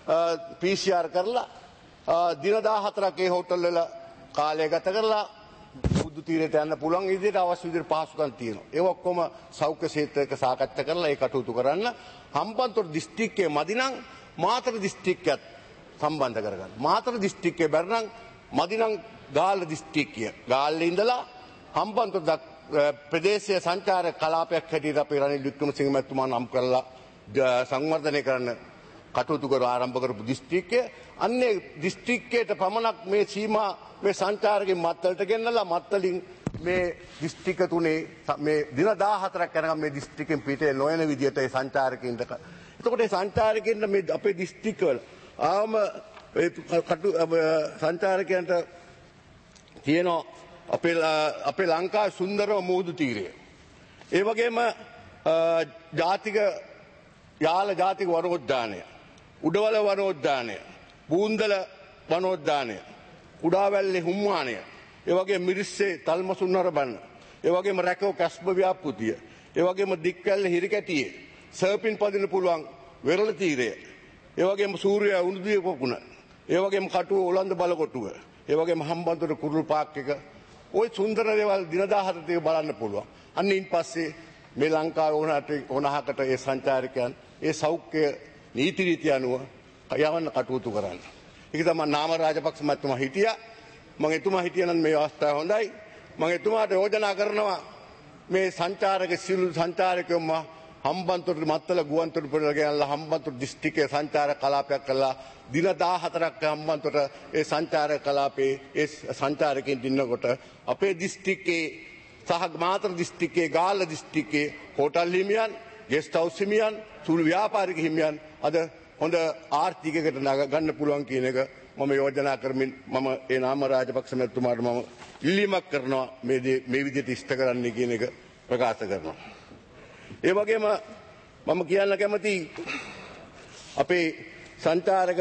පී සී ආර් කරලා දින දාහතරක් ඒ හෝටල් වල කාලය ගත කරලා මුහුදු තීරයට යන්න පුළුවන් විදිහට අවශ්‍ය විදිහට පහසුකම් තියෙනවා. ඒ ඔක්කොම සෞඛ්‍ය ක්ෂේත්‍රයක සාකච්ඡා කරලා ඒ කටයුතු කරන්න හම්බන්තොට දිස්ත්‍රික්කයේ මදිනම් මාතර දිස්ත්‍රික්කයත් සම්බන්ධ කරගන්න. මාතර දිස්ත්‍රික්කයේ බැරනම් මදිනම් ගාල්ල දිස්ත්‍රික්කය. ගාල්ලේ ඉඳලා හම්බන්තොට ප්‍රදේශීය සංචාරක කලාපයක් හැටියට අපේ රනිල් වික්‍රමසිංහ මැතිතුමා නම් කරලා සංවර්ධනය කරන්න කටයුතු කර ආරම්භ කරපු දිස්ත්‍රික්කය. අන්නේ දිස්ත්‍රික්කයට පමණක් මේ සීමා මේ සංචාරකයන් මත්තලට ගෙන්නලා මත්තලින් මේ දිස්ත්‍රික්ක තුනේ මේ දින දාහතරක් යනකම් මේ දිස්ත්‍රික්කෙන් පිටේ නොයන විදියට ඒ සංචාරකයන්ට එතකොට ඒ සංචාරකයන්ට මේ අපේ දිස්ත්‍රික්කවල ආවම ඒ කටු සංචාරකයන්ට තියෙනවා අපේ අපේ ලංකාවේ සුන්දරම මුහුදු තීරය. ඒ වගේම ජාතික යාල ජාතික වනෝද්‍යානය, උඩවල වනෝද්‍යානය, බූන්දල වනෝද්‍යානය, කුඩාවැල්ලේ හුම්මානය, ඒ වගේම මිරිස්සේ තල්මසුන්නර බන්න, ඒ වගේම රැකෝ කැස්බ ව්‍යාපෘතිය, ඒ වගේම දික්කැල්ල හිරිකැටියේ, සර්පින් පදින්න පුළුවන් වෙරළ තීරය, ඒ වගේම සූර්ය උණුදිය පොකුණ, ඒ වගේම කටුව ඔලන්ද බලකොටුව, ඒ වගේම හම්බන්තොට කුරුළු පාක් එක ওই සුන්දර දේවල් දින දහහකට බලන්න පුළුවන්. අන්න ඉන් පස්සේ මේ ලංකාවේ ඕනකට ඕනහකට ඒ සංචාරකයන් ඒ සෞඛ්‍ය නීති රීති අනුව යවන්න කටයුතු කරන්න. ඒක තමයි නාම රාජපක්ෂ මහත්මයා හිටියා. මම එතුමා හිටියනම් මේ අවස්ථාව හොඳයි. මම එතුමාට යෝජනා කරනවා මේ සංචාරක සිළු සංචාරකයෝම හම්බන්තොට මත්තල ගුවන්තොටුපළ ගෙනල්ලා හම්බන්තොට දිස්ත්‍රික්කයේ සංචාරක කලාපයක් කළා. දින දාහතරක් හම්බන්තොට ඒ සංචාරක කලාපේ ඒ සංචාරකයන් ඉන්නකොට අපේ දිස්ත්‍රික්කයේ සහ මාතර දිස්ත්‍රික්කයේ ගාල්ල දිස්ත්‍රික්කයේ හෝටල් හිමියන්, ගෙස්ට් හවුස් හිමියන්, සුළු ව්‍යාපාරික හිමියන් අද හොඳ ආර්ථිකයකට ගන්න පුළුවන් කියන එක මම යෝජනා කරමින් මම ඒ නාම රාජපක්ෂ මැතිතුමාට මම ඉල්ලීමක් කරනවා මේ මේ විදිහට ඉෂ්ට කරන්න කියන එක ප්‍රකාශ කරනවා. ඒ වගේම මම කියන්න කැමති අපේ සංචාරක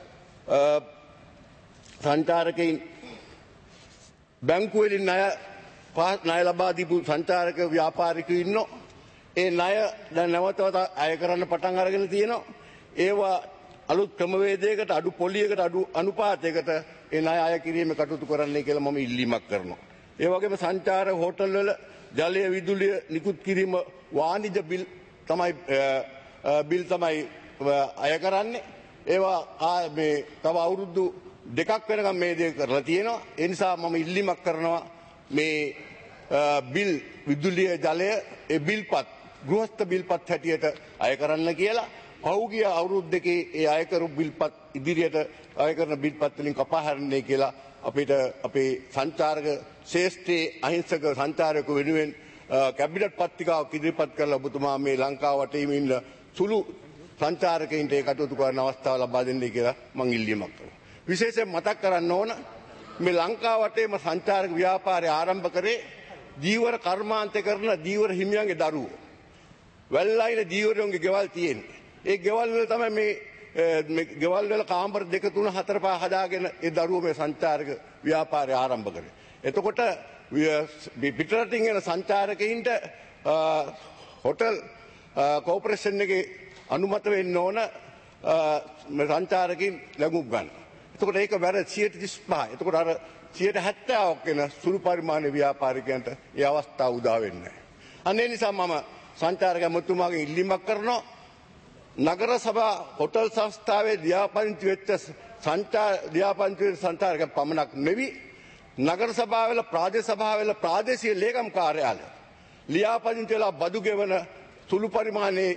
සංචාරකයින් බැංකුවලින් ණය ණය ලබා දීපු සංචාරක ව්‍යාපාරිකයෝ ඉන්නෝ. ඒ ණය දැන් නැවතවත අය කරන්න පටන් අරගෙන තියෙනවා. ඒවා අලුත් ක්‍රමවේදයකට අඩු පොලියකට අඩු අනුපාතයකට ඒ ණය අය කිරීමේ කටයුතු කරන්නයි කියලා මම ඉල්ලීමක් කරනවා. ඒ වගේම සංචාර හෝටල් වල ජලය විදුලිය නිකුත් කිරීම වාණිජ බිල් තමයි බිල් තමයි අය කරන්නේ. ඒවා මේ තව අවුරුදු දෙකක් වෙනකම් මේ දේ කරලා තියෙනවා. ඒ නිසා මම ඉල්ලීමක් කරනවා මේ බිල් විදුලිය ජලය ඒ බිල්පත් ගෘහස්ත බිල්පත් හැටියට අය කරන්න කියලා. පෞගිය අවුරුදු දෙකේ ඒ අය කරු බිල්පත් ඉදිරියට අය කරන බිල්පත් වලින් කපා හැරෙන්නේ කියලා අපිට අපේ සංචාරක ශේෂ්ඨයේ අහිංසක සංචාරක වෙනුවෙන් කැබිනට් පත්‍රිකාවක් ඉදිරිපත් කරලා ඔබතුමා මේ ලංකාව වටේ ඉන්න සුළු සංචාරකයින්ට ඒ කටයුතු කරන අවස්ථාව ලබා දෙන්නේ කියලා මම ඉල්ලීමක් කරනවා. විශේෂයෙන් මතක් කරන්න ඕන මේ ලංකාව වටේම සංචාරක ව්‍යාපාරය ආරම්භ කරේ දීවර කර්මාන්තය කරන දීවර හිමියන්ගේ දරුවෝ. වැල්ලයින දීවරයන්ගේ ගෙවල් තියෙන්නේ. ඒ ගෙවල් වල තමයි මේ මේ ගෙවල් වල කාමර දෙක තුන හතර පහ හදාගෙන ඒ දරුවෝ මේ සංචාරක ව්‍යාපාරය ආරම්භ කරේ. එතකොට පිටරටින් එන සංචාරකයින්ට හොටල් කෝපරේෂන් එකේ අනුමත වෙන්න ඕන සංචාරකයින් ලැබුම් ගන්න. එතකොට ඒක වැර සියයට තිස් පහයි. එතකොට අර සියයට හැත්තෑවක් වෙන සුළු පරිමාණ ව්‍යාපාරිකයන්ට ඒ අවස්ථාව උදා වෙන්නේ නැහැ. අන්න ඒ නිසා මම සංචාරක මැතිතුමාගෙන් ඉල්ලීමක් කරනවා නගර සභා හොටල් සංස්ථාවේ ලියාපදිංචි වෙච්ච සංචාර ලියාපදිංචි වෙච්ච සංචාරක පමණක් නෙවි නගර සභාවල ප්‍රාදේශ සභාවල ප්‍රාදේශීය ලේකම් කාර්යාලය ලියාපදිංචි වෙලා බදු ගෙවන සුළු පරිමාණයේ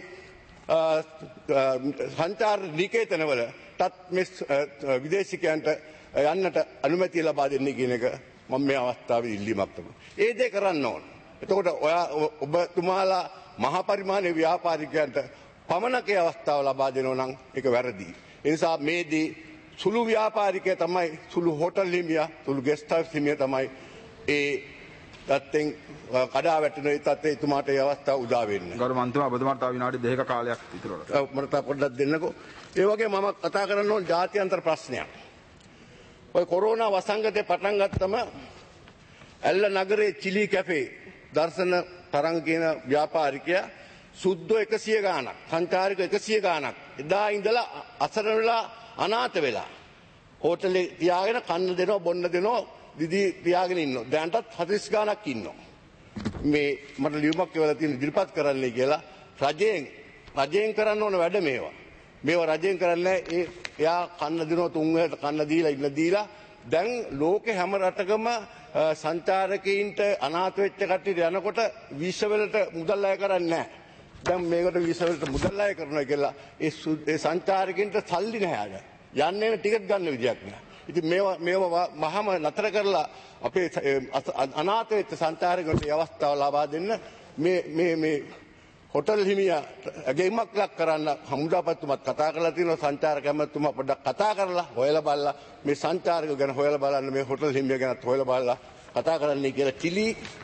සංචාර නිකේතනවලටත් මේ විදේශිකයන්ට යන්නට අනුමැතිය ලබා දෙන්නේ කියන එක මම මේ අවස්ථාවේ ඉල්ලීමක් කරනවා. ඒ දේ කරන්න ඕන. එතකොට ඔයා ඔබතුමාලා මහ පරිමාණයේ ව්‍යාපාරිකයන්ට පමණක අවස්ථාව ලබා දෙනවා නම් ඒක වැරදි. ඒ නිසා මේදී සුළු ව්‍යාපාරිකය තමයි සුළු හෝටල් හිමියා සුළු ගෙස්ට් හවුස් හිමියා තමයි ඒ තත්ත්වෙන් කඩා වැටෙන ඒ තත්ත්වයේ එතුමාට ඒ අවස්ථාව උදා වෙන්නේ. ගරු මන්ත්‍රීතුමා ඔබතුමාට තව විනාඩි දෙකක කාලයක් ඉතුරු වෙනවා. ඔව් මට පොඩ්ඩක් දෙන්නකෝ. ඒ වගේ මම කතා කරන්න ඕන ජාත්‍යන්තර ප්‍රශ්නයක්. ඔය කොරෝනා වසංගතේ පටන් ගත්තම ඇල්ල නගරේ චිලි කැෆේ දර්ශන තරංග කියන ව්‍යාපාරිකයා සුද්දෝ එකසිය ගාණක් සංචාරික එකසිය ගාණක් එදා ඉඳලා අසරණ වෙලා අනාථ වෙලා හෝටලේ තියාගෙන කන්න දෙනවා බොන්න දෙනවා දිදී තියාගෙන ඉන්නවා. දැන්ටත් හතළිස් ගාණක් ඉන්නවා. මේ මට ලියුමක් කියලා තියෙන ඉදිරිපත් කරන්නයි කියලා රජයෙන් රජයෙන් කරන්න ඕන වැඩ මේවා. මේවා රජයෙන් කරන්නේ ඒ එයා කන්න දිනව තුන් වෙලට කන්න දීලා ඉන්න දීලා දැන් ලෝකේ හැම රටකම සංචාරකයින්ට අනාථ වෙච්ච කට්ටියට යනකොට වීසා වලට මුදල් අය කරන්නේ නැහැ. දැන් මේකට වීසා වලට මුදල් අය කරනවා කියලා ඒ ඒ සංචාරකයින්ට සල්ලි නැහැ ආද. යන්නේ ටිකට් ගන්න විදියක් නැහැ. ඉතින් මේවා මේවා මහම නතර කරලා අපේ අනාථ වෙච්ච සංචාරකයන්ට අවස්ථාව ලබා දෙන්න මේ මේ මේ හොටල් හිමියා ගෙයිමක් ලක් කරන්න හමුදාපතිතුමත් කතා කරලා තියෙනවා සංචාරක ඇමතුමා පොඩ්ඩක් කතා කරලා හොයලා බලලා මේ සංචාරක ගැන හොයලා බලන්න මේ හොටල් හිමියා ගැනත් හොයලා බලලා කතා කරන්නයි කියලා චිලි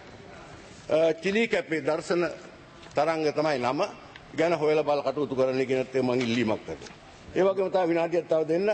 චිලි කැපේ දර්ශන තරංග තමයි නම ගැන හොයලා බල කටයුතු කරන්න කියන තේ මම ඉල්ලීමක් කරනවා. ඒ වගේම තව විනාඩියක් තව දෙන්න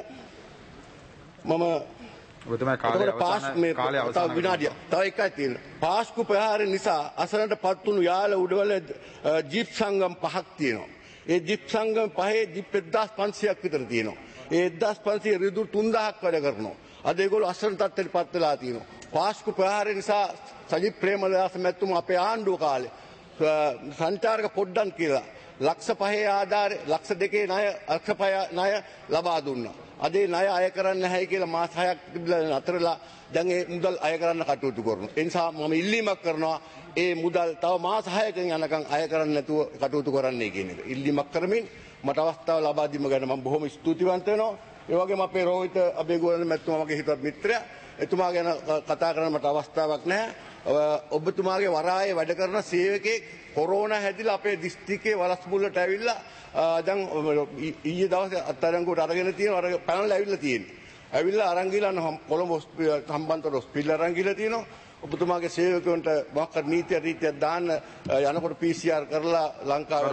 මම ඔබතුමා කාලය අවසන් කාලය අවසන් විනාඩිය තව එකයි තියෙනවා. පාස්කු ප්‍රහාරය නිසා අසරණටපත් වුණු යාල උඩවල ජීප් සංගම් පහක් තියෙනවා. ඒ ජීප් සංගම් පහේ ජීප් එක්දාස් පන්සියයක් විතර තියෙනවා. ඒ එක්දාස් පන්සිය රිදුරු තුන්දාහක් වැඩ කරනවා. අද ඒගොල්ලෝ අසරණ තත්ත්වයටපත් වෙලා තියෙනවා. පාස්කු ප්‍රහාරය නිසා සජිත් ප්‍රේමදාස මැතිතුමා අපේ ආණ්ඩුව කාලේ සංචාරක පොඩ්ඩන් කියලා ලක්ෂ පහේ ආධාරය ලක්ෂ දෙකේ ණය ලක්ෂ පහ ණය ලබා දුන්නා. අද ඒ ණය අය කරන්න නැහැ කියලා මාස හයක් තිබිලා නතරලා දැන් ඒ මුදල් අය කරන්න කටයුතු කරනවා. ඒ නිසා මම ඉල්ලීමක් කරනවා ඒ මුදල් තව මාස හයකින් යනකම් අය කරන්න නැතුව කටයුතු කරන්නයි කියන එක. ඉල්ලීමක් කරමින් මට අවස්ථාව ලබා දීම ගැන මම බොහොම ස්තුතිවන්ත වෙනවා. ඒ වගේම අපේ රෝහිත අබේගෝලන මැතිතුමා වගේ හිතවත් මිත්‍රයා එතුමා ගැන කතා කරන්න මට අවස්ථාවක් නැහැ. ඔබතුමාගේ වරායේ වැඩ කරන සේවකයෙක් කොරෝනා හැදිලා අපේ දිස්ත්‍රික්කයේ වලස්මුල්ලට ඇවිල්ලා දැන් ඊයේ දවසේ අත්අඩංගුවට අරගෙන තියෙනවා. අර පැනල් ඇවිල්ලා තියෙනවා. ඇවිල්ලා අරන් ගිහලා කොළඹ හම්බන්තොට හොස්පිටල් අරන් ගිහලා තියෙනවා. ඔබතුමාගේ සේවකයන්ට මොකක්ද නීතිය රීතියක් දාන්න යනකොට පී සී ආර් කරලා ලංකාවේ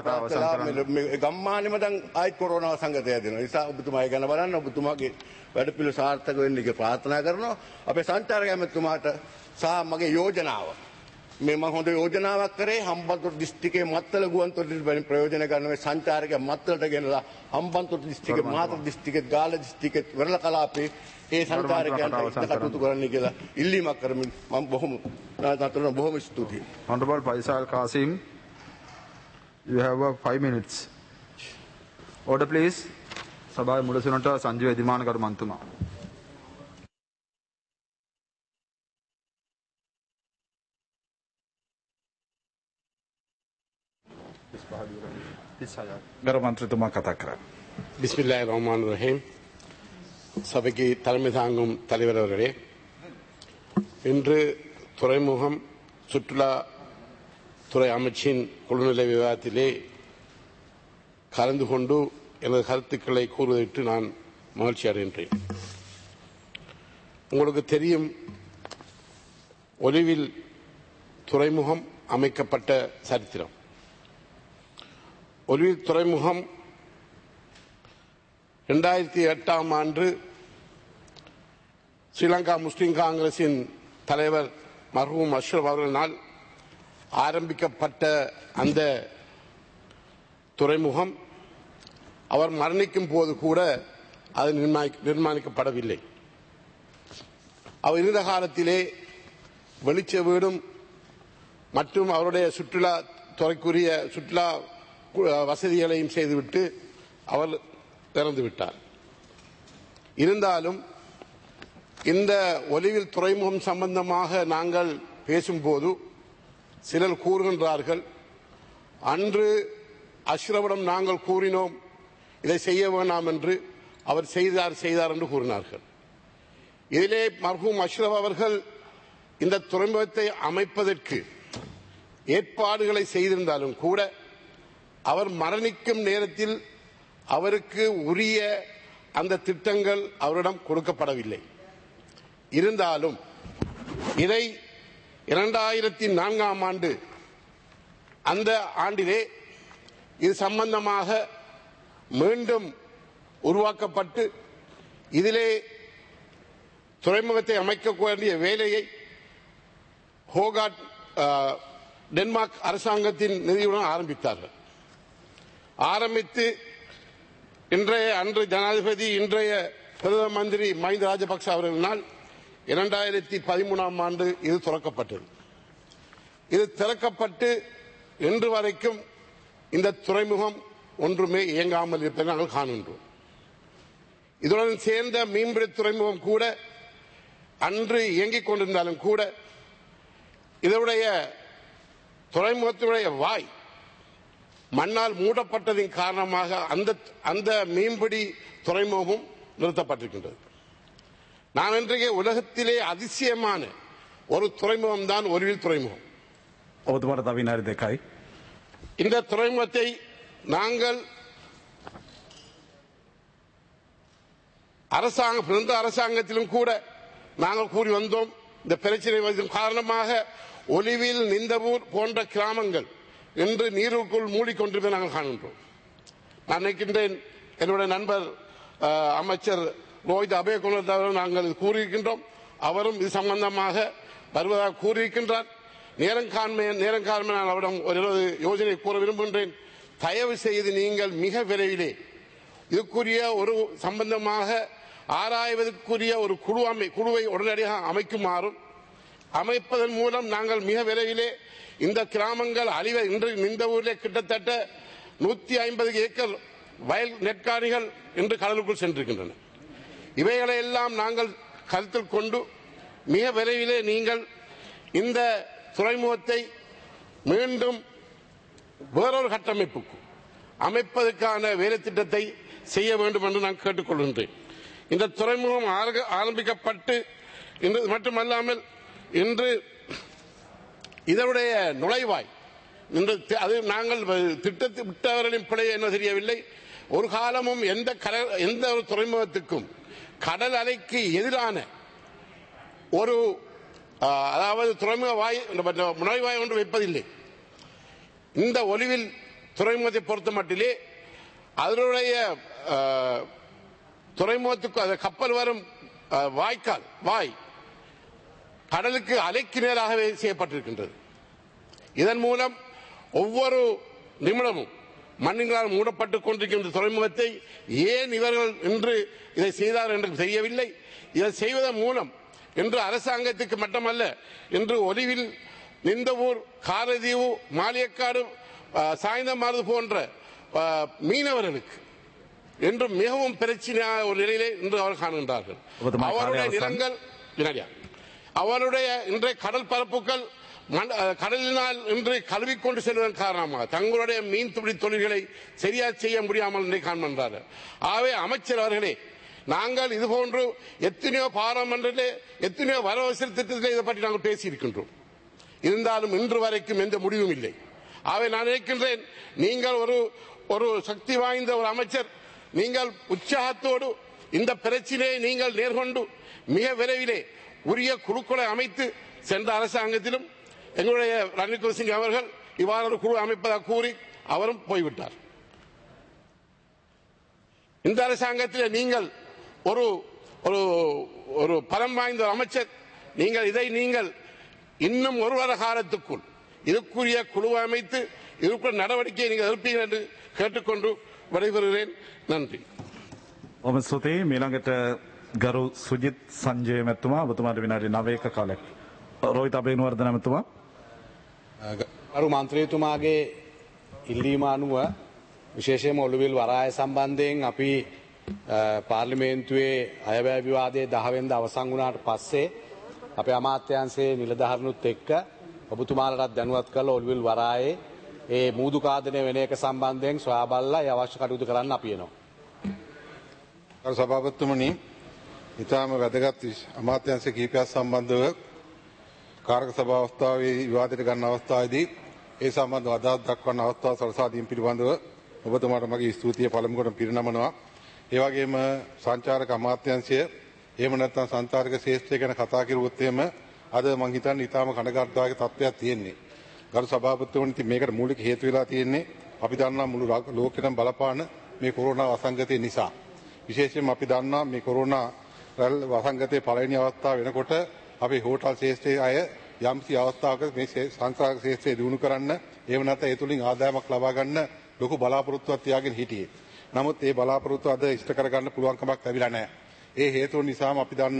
ගම්මානෙම දැන් ආයිත් කොරෝනා සංගතය දෙනවා. ඒ නිසා ඔබතුමා ඒ ගැන බලන්න ඔබතුමාගේ වැඩ පිළිවෙල සාර්ථක වෙන්න කියලා ප්‍රාර්ථනා කරනවා. අපේ සංචාරක ඇමතුමාට සහ මගේ යෝජනාව මේ මම හොඳ යෝජනාවක් කරේ හම්බන්තොට දිස්ත්‍රික්කයේ මත්තල ගුවන්තොටුපළ වලින් ප්‍රයෝජන ගන්න මේ සංචාරක මත්තලට ගෙනලා හම්බන්තොට දිස්ත්‍රික්කයේ මාතර දිස්ත්‍රික්කයේ ගාල්ල දිස්ත්‍රික්කයේ වෙරළ කලාපේ ඒ සංචාරකයන්ට කටයුතු කරන්න කියලා ඉල්ලීමක් කරමින් මම බොහොම නාතන බොහොම ස්තුතියි. Honorable Faisal Qasim, you have uh, five minutes. Order please. සභාවේ මුලසුනට සංජීව එදිමානකරු මන්තුමා. ගරු මන්ත්‍රීතුමා කතා කරා. பிஸ்மில்லாஹிர் ரஹ்மானிர் ரஹீம். சபைக்கு தலைமை தாங்கும் தலைவர் அவர்களே, இன்று துறைமுகம் சுற்றுலா துறை அமைச்சின் குழுநிலை விவாதத்திலே கலந்து கொண்டு எனது கருத்துக்களை கூறுவதற்கு நான் மகிழ்ச்சி அடைகின்றேன். உங்களுக்கு தெரியும், ஒலிவில் துறைமுகம் அமைக்கப்பட்ட சரித்திரம். ஒலிவில் துறைமுகம் இரண்டாயிரத்தி எட்டாம் ஆண்டு ஸ்ரீலங்கா முஸ்லிம் காங்கிரசின் தலைவர் மர்ஹூம் அஷ்ரப் அவர்களால் ஆரம்பிக்கப்பட்ட அந்த துறைமுகம் அவர் மரணிக்கும் போது கூட அது நிர்மாணிக்கப்படவில்லை. அவர் இருந்த காலத்திலே வெளிச்ச வீடும் மற்றும் அவருடைய சுற்றுலா துறைக்குரிய சுற்றுலா வசதிகளையும் செய்துவிட்டு அவர் இறந்துவிட்டார். இருந்தாலும் இந்த ஒலிவில் துறைமுகம் சம்பந்தமாக நாங்கள் பேசும்போது சிலர் கூறுகின்றார்கள், அன்று அஷ்ரஃபிடம் நாங்கள் கூறினோம் இதை செய்ய வேண்டாம் என்று, அவர் செய்தார் செய்தார் என்று கூறினார்கள். இதிலே மர்ஹூம் அஷ்ரஃப் அவர்கள் இந்த துறைமுகத்தை அமைப்பதற்கு ஏற்பாடுகளை செய்திருந்தாலும் கூட அவர் மரணிக்கும் நேரத்தில் அவருக்கு உரிய அந்த திட்டங்கள் அவரிடம் கொடுக்கப்படவில்லை. இருந்தாலும் இதை இரண்டாயிரத்தி நான்காம் ஆண்டு அந்த ஆண்டிலே இது சம்பந்தமாக மீண்டும் உருவாக்கப்பட்டு இதிலே துறைமுகத்தை அமைக்க வேண்டிய வேலையை ஹோகாட் டென்மார்க் அரசாங்கத்தின் நிதியுடன் ஆரம்பித்தார்கள். ஆரம்பித்து இன்றைய அன்று ஜனாதிபதி இன்றைய பிரதம மந்திரி மஹிந்த ராஜபக்ச அவர்களினால் இரண்டாயிரத்தி பதிமூணாம் ஆண்டு இது துறக்கப்பட்டது. இது திறக்கப்பட்டு இன்று வரைக்கும் இந்த துறைமுகம் ஒன்றுமே இயங்காமல் இருப்பதை நாங்கள் காணுகின்றோம். இதுடன் சேர்ந்த மீன்பிடி துறைமுகம் கூட அன்று இயங்கிக் கொண்டிருந்தாலும் கூட இதனுடைய துறைமுகத்தினுடைய வாய் மண்ணால் மூடப்பட்டதின் காரணமாக அந்த அந்த மீன்பிடி துறைமுகமும் நிறுத்தப்பட்டிருக்கின்றது. நான் இன்றைக்கு உலகத்திலே அதிசயமான ஒரு துறைமுகம் தான் ஒருவில் துறைமுகம். இந்த துறைமுகத்தை நாங்கள் அரசாங்க எந்த அரசாங்கத்திலும் கூட நாங்கள் கூறி வந்தோம். இந்த பிரச்சனை காரணமாக ஒலிவில் நிந்தவூர் போன்ற கிராமங்கள் இன்று நீருக்குள் மூடிக்கொண்டிருப்பதை நாங்கள் காண்கின்றோம். நான் நினைக்கின்றேன் என்னுடைய நண்பர் அமைச்சர் ரோஹித் அபயகுமார் நாங்கள் கூறியிருக்கின்றோம். அவரும் இது சம்பந்தமாக வருவதாக கூறியிருக்கின்றார். நேரங்காண்மை நேரங்காண்மை நான் அவரிடம் ஒரு யோசனை கூற விரும்புகின்றேன். தயவு செய்து நீங்கள் மிக விரைவிலே இதுக்குரிய ஒரு சம்பந்தமாக ஆராய்வதற்குரிய ஒரு குழு அமை குழுவை உடனடியாக அமைக்குமாறும் அமைப்பதன் மூலம் நாங்கள் மிக விரைவிலே இந்த கிராமங்கள் அழிவ இன்று இந்த ஊரில் கிட்டத்தட்ட நூத்தி ஐம்பது ஏக்கர் வயல் நெற்காணிகள் இன்று கடலுக்குள் சென்றிருக்கின்றன. இவைகளை எல்லாம் நாங்கள் கருத்தில் கொண்டு மிக விரைவிலே நீங்கள் இந்த துறைமுகத்தை மீண்டும் வேறொரு கட்டமைப்புக்கு அமைப்பதற்கான வேலை திட்டத்தை செய்ய வேண்டும் என்று நான் கேட்டுக்கொள்கின்றேன். இந்த துறைமுகம் ஆரம்பிக்கப்பட்டு மட்டுமல்லாமல் இன்று இதனுடைய நுழைவாய் இன்று அது நாங்கள் திட்டத்திட்டவர்களின் பிழை என்ன தெரியவில்லை. ஒரு காலமும் எந்த எந்த ஒரு துறைமுகத்துக்கும் கடல் அலைக்கு எதிரான ஒரு அதாவது துறைமுக வாய் நுழைவாய் ஒன்று வைப்பதில்லை. இந்த ஒலிவில் துறைமுகத்தை பொறுத்த மட்டிலே அதனுடைய துறைமுகத்துக்கு கப்பல் வரும் வாய்க்கால் வாய் கடலுக்கு அலைக்கு நேராகவே செய்யப்பட்டிருக்கின்றது. இதன் மூலம் ஒவ்வொரு நிமிடமும் மண்ணினால் மூடப்பட்டுக் கொண்டிருக்கின்ற துறைமுகத்தை ஏன் இவர்கள் இன்று இதை செய்தார் என்று தெரியவில்லை. இதை செய்வதன் மூலம் இன்று அரசாங்கத்துக்கு மட்டுமல்ல, இன்று ஒலிவில் நிந்தவூர், காரதீவு, மாலியக்காடு, சாய்ந்தமாறு போன்ற மீனவர்களுக்கு என்று மிகவும் பிரச்சனையான ஒரு நிலையிலே இன்று அவர் காணுகின்றார்கள். அவருடைய நிலங்கள் அவருடைய இன்றைய கடல் பரப்புகள் கடலினால் இன்று கழுவிக்கொண்டு செல்வதன் காரணமாக தங்களுடைய மீன்பிடி தொழில்களை சரியாக செய்ய முடியாமல் இன்றைய காண்கின்றார்கள். ஆகவே அமைச்சர் அவர்களே, நாங்கள் இதுபோன்று எத்தனையோ பாராளுமன்றத்திலே எத்தனையோ வரவசல் திட்டத்திலே இதை பற்றி நாங்கள் பேசியிருக்கின்றோம். இருந்தாலும் இன்று வரைக்கும் எந்த முடிவும் இல்லை. ஆகவே நான் நினைக்கின்றேன், நீங்கள் ஒரு ஒரு சக்தி வாய்ந்த ஒரு அமைச்சர், நீங்கள் உற்சாகத்தோடு இந்த பிரச்சினையை நீங்கள் நேர்கொண்டு மிக விரைவிலே உரிய குழுக்களை அமைத்து சென்ற அரசாங்கத்திலும் எங்களுடைய ரணில் விக்ரமசிங்கே அவர்கள் இவ்வாறு ஒரு குழு அமைப்பதாக கூறி அவரும் போய்விட்டார். இந்த அரசாங்கத்தில் நீங்கள் ஒரு ஒரு பலம் வாய்ந்த அமைச்சர், நீங்கள் இதை நீங்கள் இன்னும் ஒரு வார காலத்துக்குள் இதுக்குரிய குழுவை அமைத்து இதுக்குரிய நடவடிக்கையை நீங்கள் எடுப்பீர்கள் என்று கேட்டுக்கொண்டு விடைபெறுகிறேன். நன்றி. ගරු සුජිත් සංජය මැතිතුමා ඔබතුමාට විනාඩි නවයක කාලයක්. රෝහිත අබේනුවර්ධන මැතිතුමා. ගරු මන්ත්‍රීතුමාගේ ඉල්ලීම අනුව විශේෂයෙන්ම ඔළුවිල් වරාය සම්බන්ධයෙන් අපි පාර්ලිමේන්තුවේ අයවැය විවාදයේ දහ වෙනිදා අවසන් වුණාට පස්සේ අපේ අමාත්‍යාංශයේ නිලධාරීනුත් එක්ක ඔබතුමාලටත් දැනුවත් කරලා ඔළුවිල් වරායේ ඒ මූදු කාදනය වෙන එක සම්බන්ධයෙන් සොයා බලලා ඒ අවශ්‍ය කටයුතු කරන්න අපි එනවා. ගරු සභාපතිතුමනි, ඉතාම වැදගත් අමාත්‍යාංශ කිහිපයක් සම්බන්ධව කාරක සභා අවස්ථාවේ විවාදයට ගන්න අවස්ථාවේදී ඒ සම්බන්ධව අදහස් දක්වන අවස්ථාව සලසා දීම පිළිබඳව ඔබතුමාට මගේ ස්තුතිය පළමු කොට පිරිනමනවා. ඒ වගේම සංචාරක අමාත්‍යාංශය එහෙම නැත්නම් සංචාරක ශේෂ්ත්‍රය ගැන කතා කරුවොත් එහෙම අද මම හිතන්නේ ඉතාම කනගාටුදායක තත්ත්වයක් තියෙන්නේ. ගරු සභාපතිතුමනි, ඉතින් මේකට මූලික හේතු වෙලා තියෙන්නේ අපි දන්නා මුළු ලෝකෙටම බලපාන මේ කොරෝනා වසංගතය නිසා. විශේෂයෙන්ම අපි දන්නා මේ කොරෝනා වසංගතයේ පළවෙනි අවස්ථාව වෙනකොට අපේ හෝටල් ශේෂ්ත්‍රයේ අය යම්සි අවස්ථාවක මේ සංචාරක ශේෂ්ත්‍රය දිනු කරන්න, එහෙම නැත්නම් ඒ තුලින් ආදායමක් ලබා ගන්න ලොකු බලාපොරොත්තුවක් තියාගෙන හිටියේ. නමුත් ඒ බලාපොරොත්තු අද ඉෂ්ට කරගන්න පුළුවන් කමක් ලැබිලා නැහැ. ඒ හේතුව නිසාම අපි දන්නවා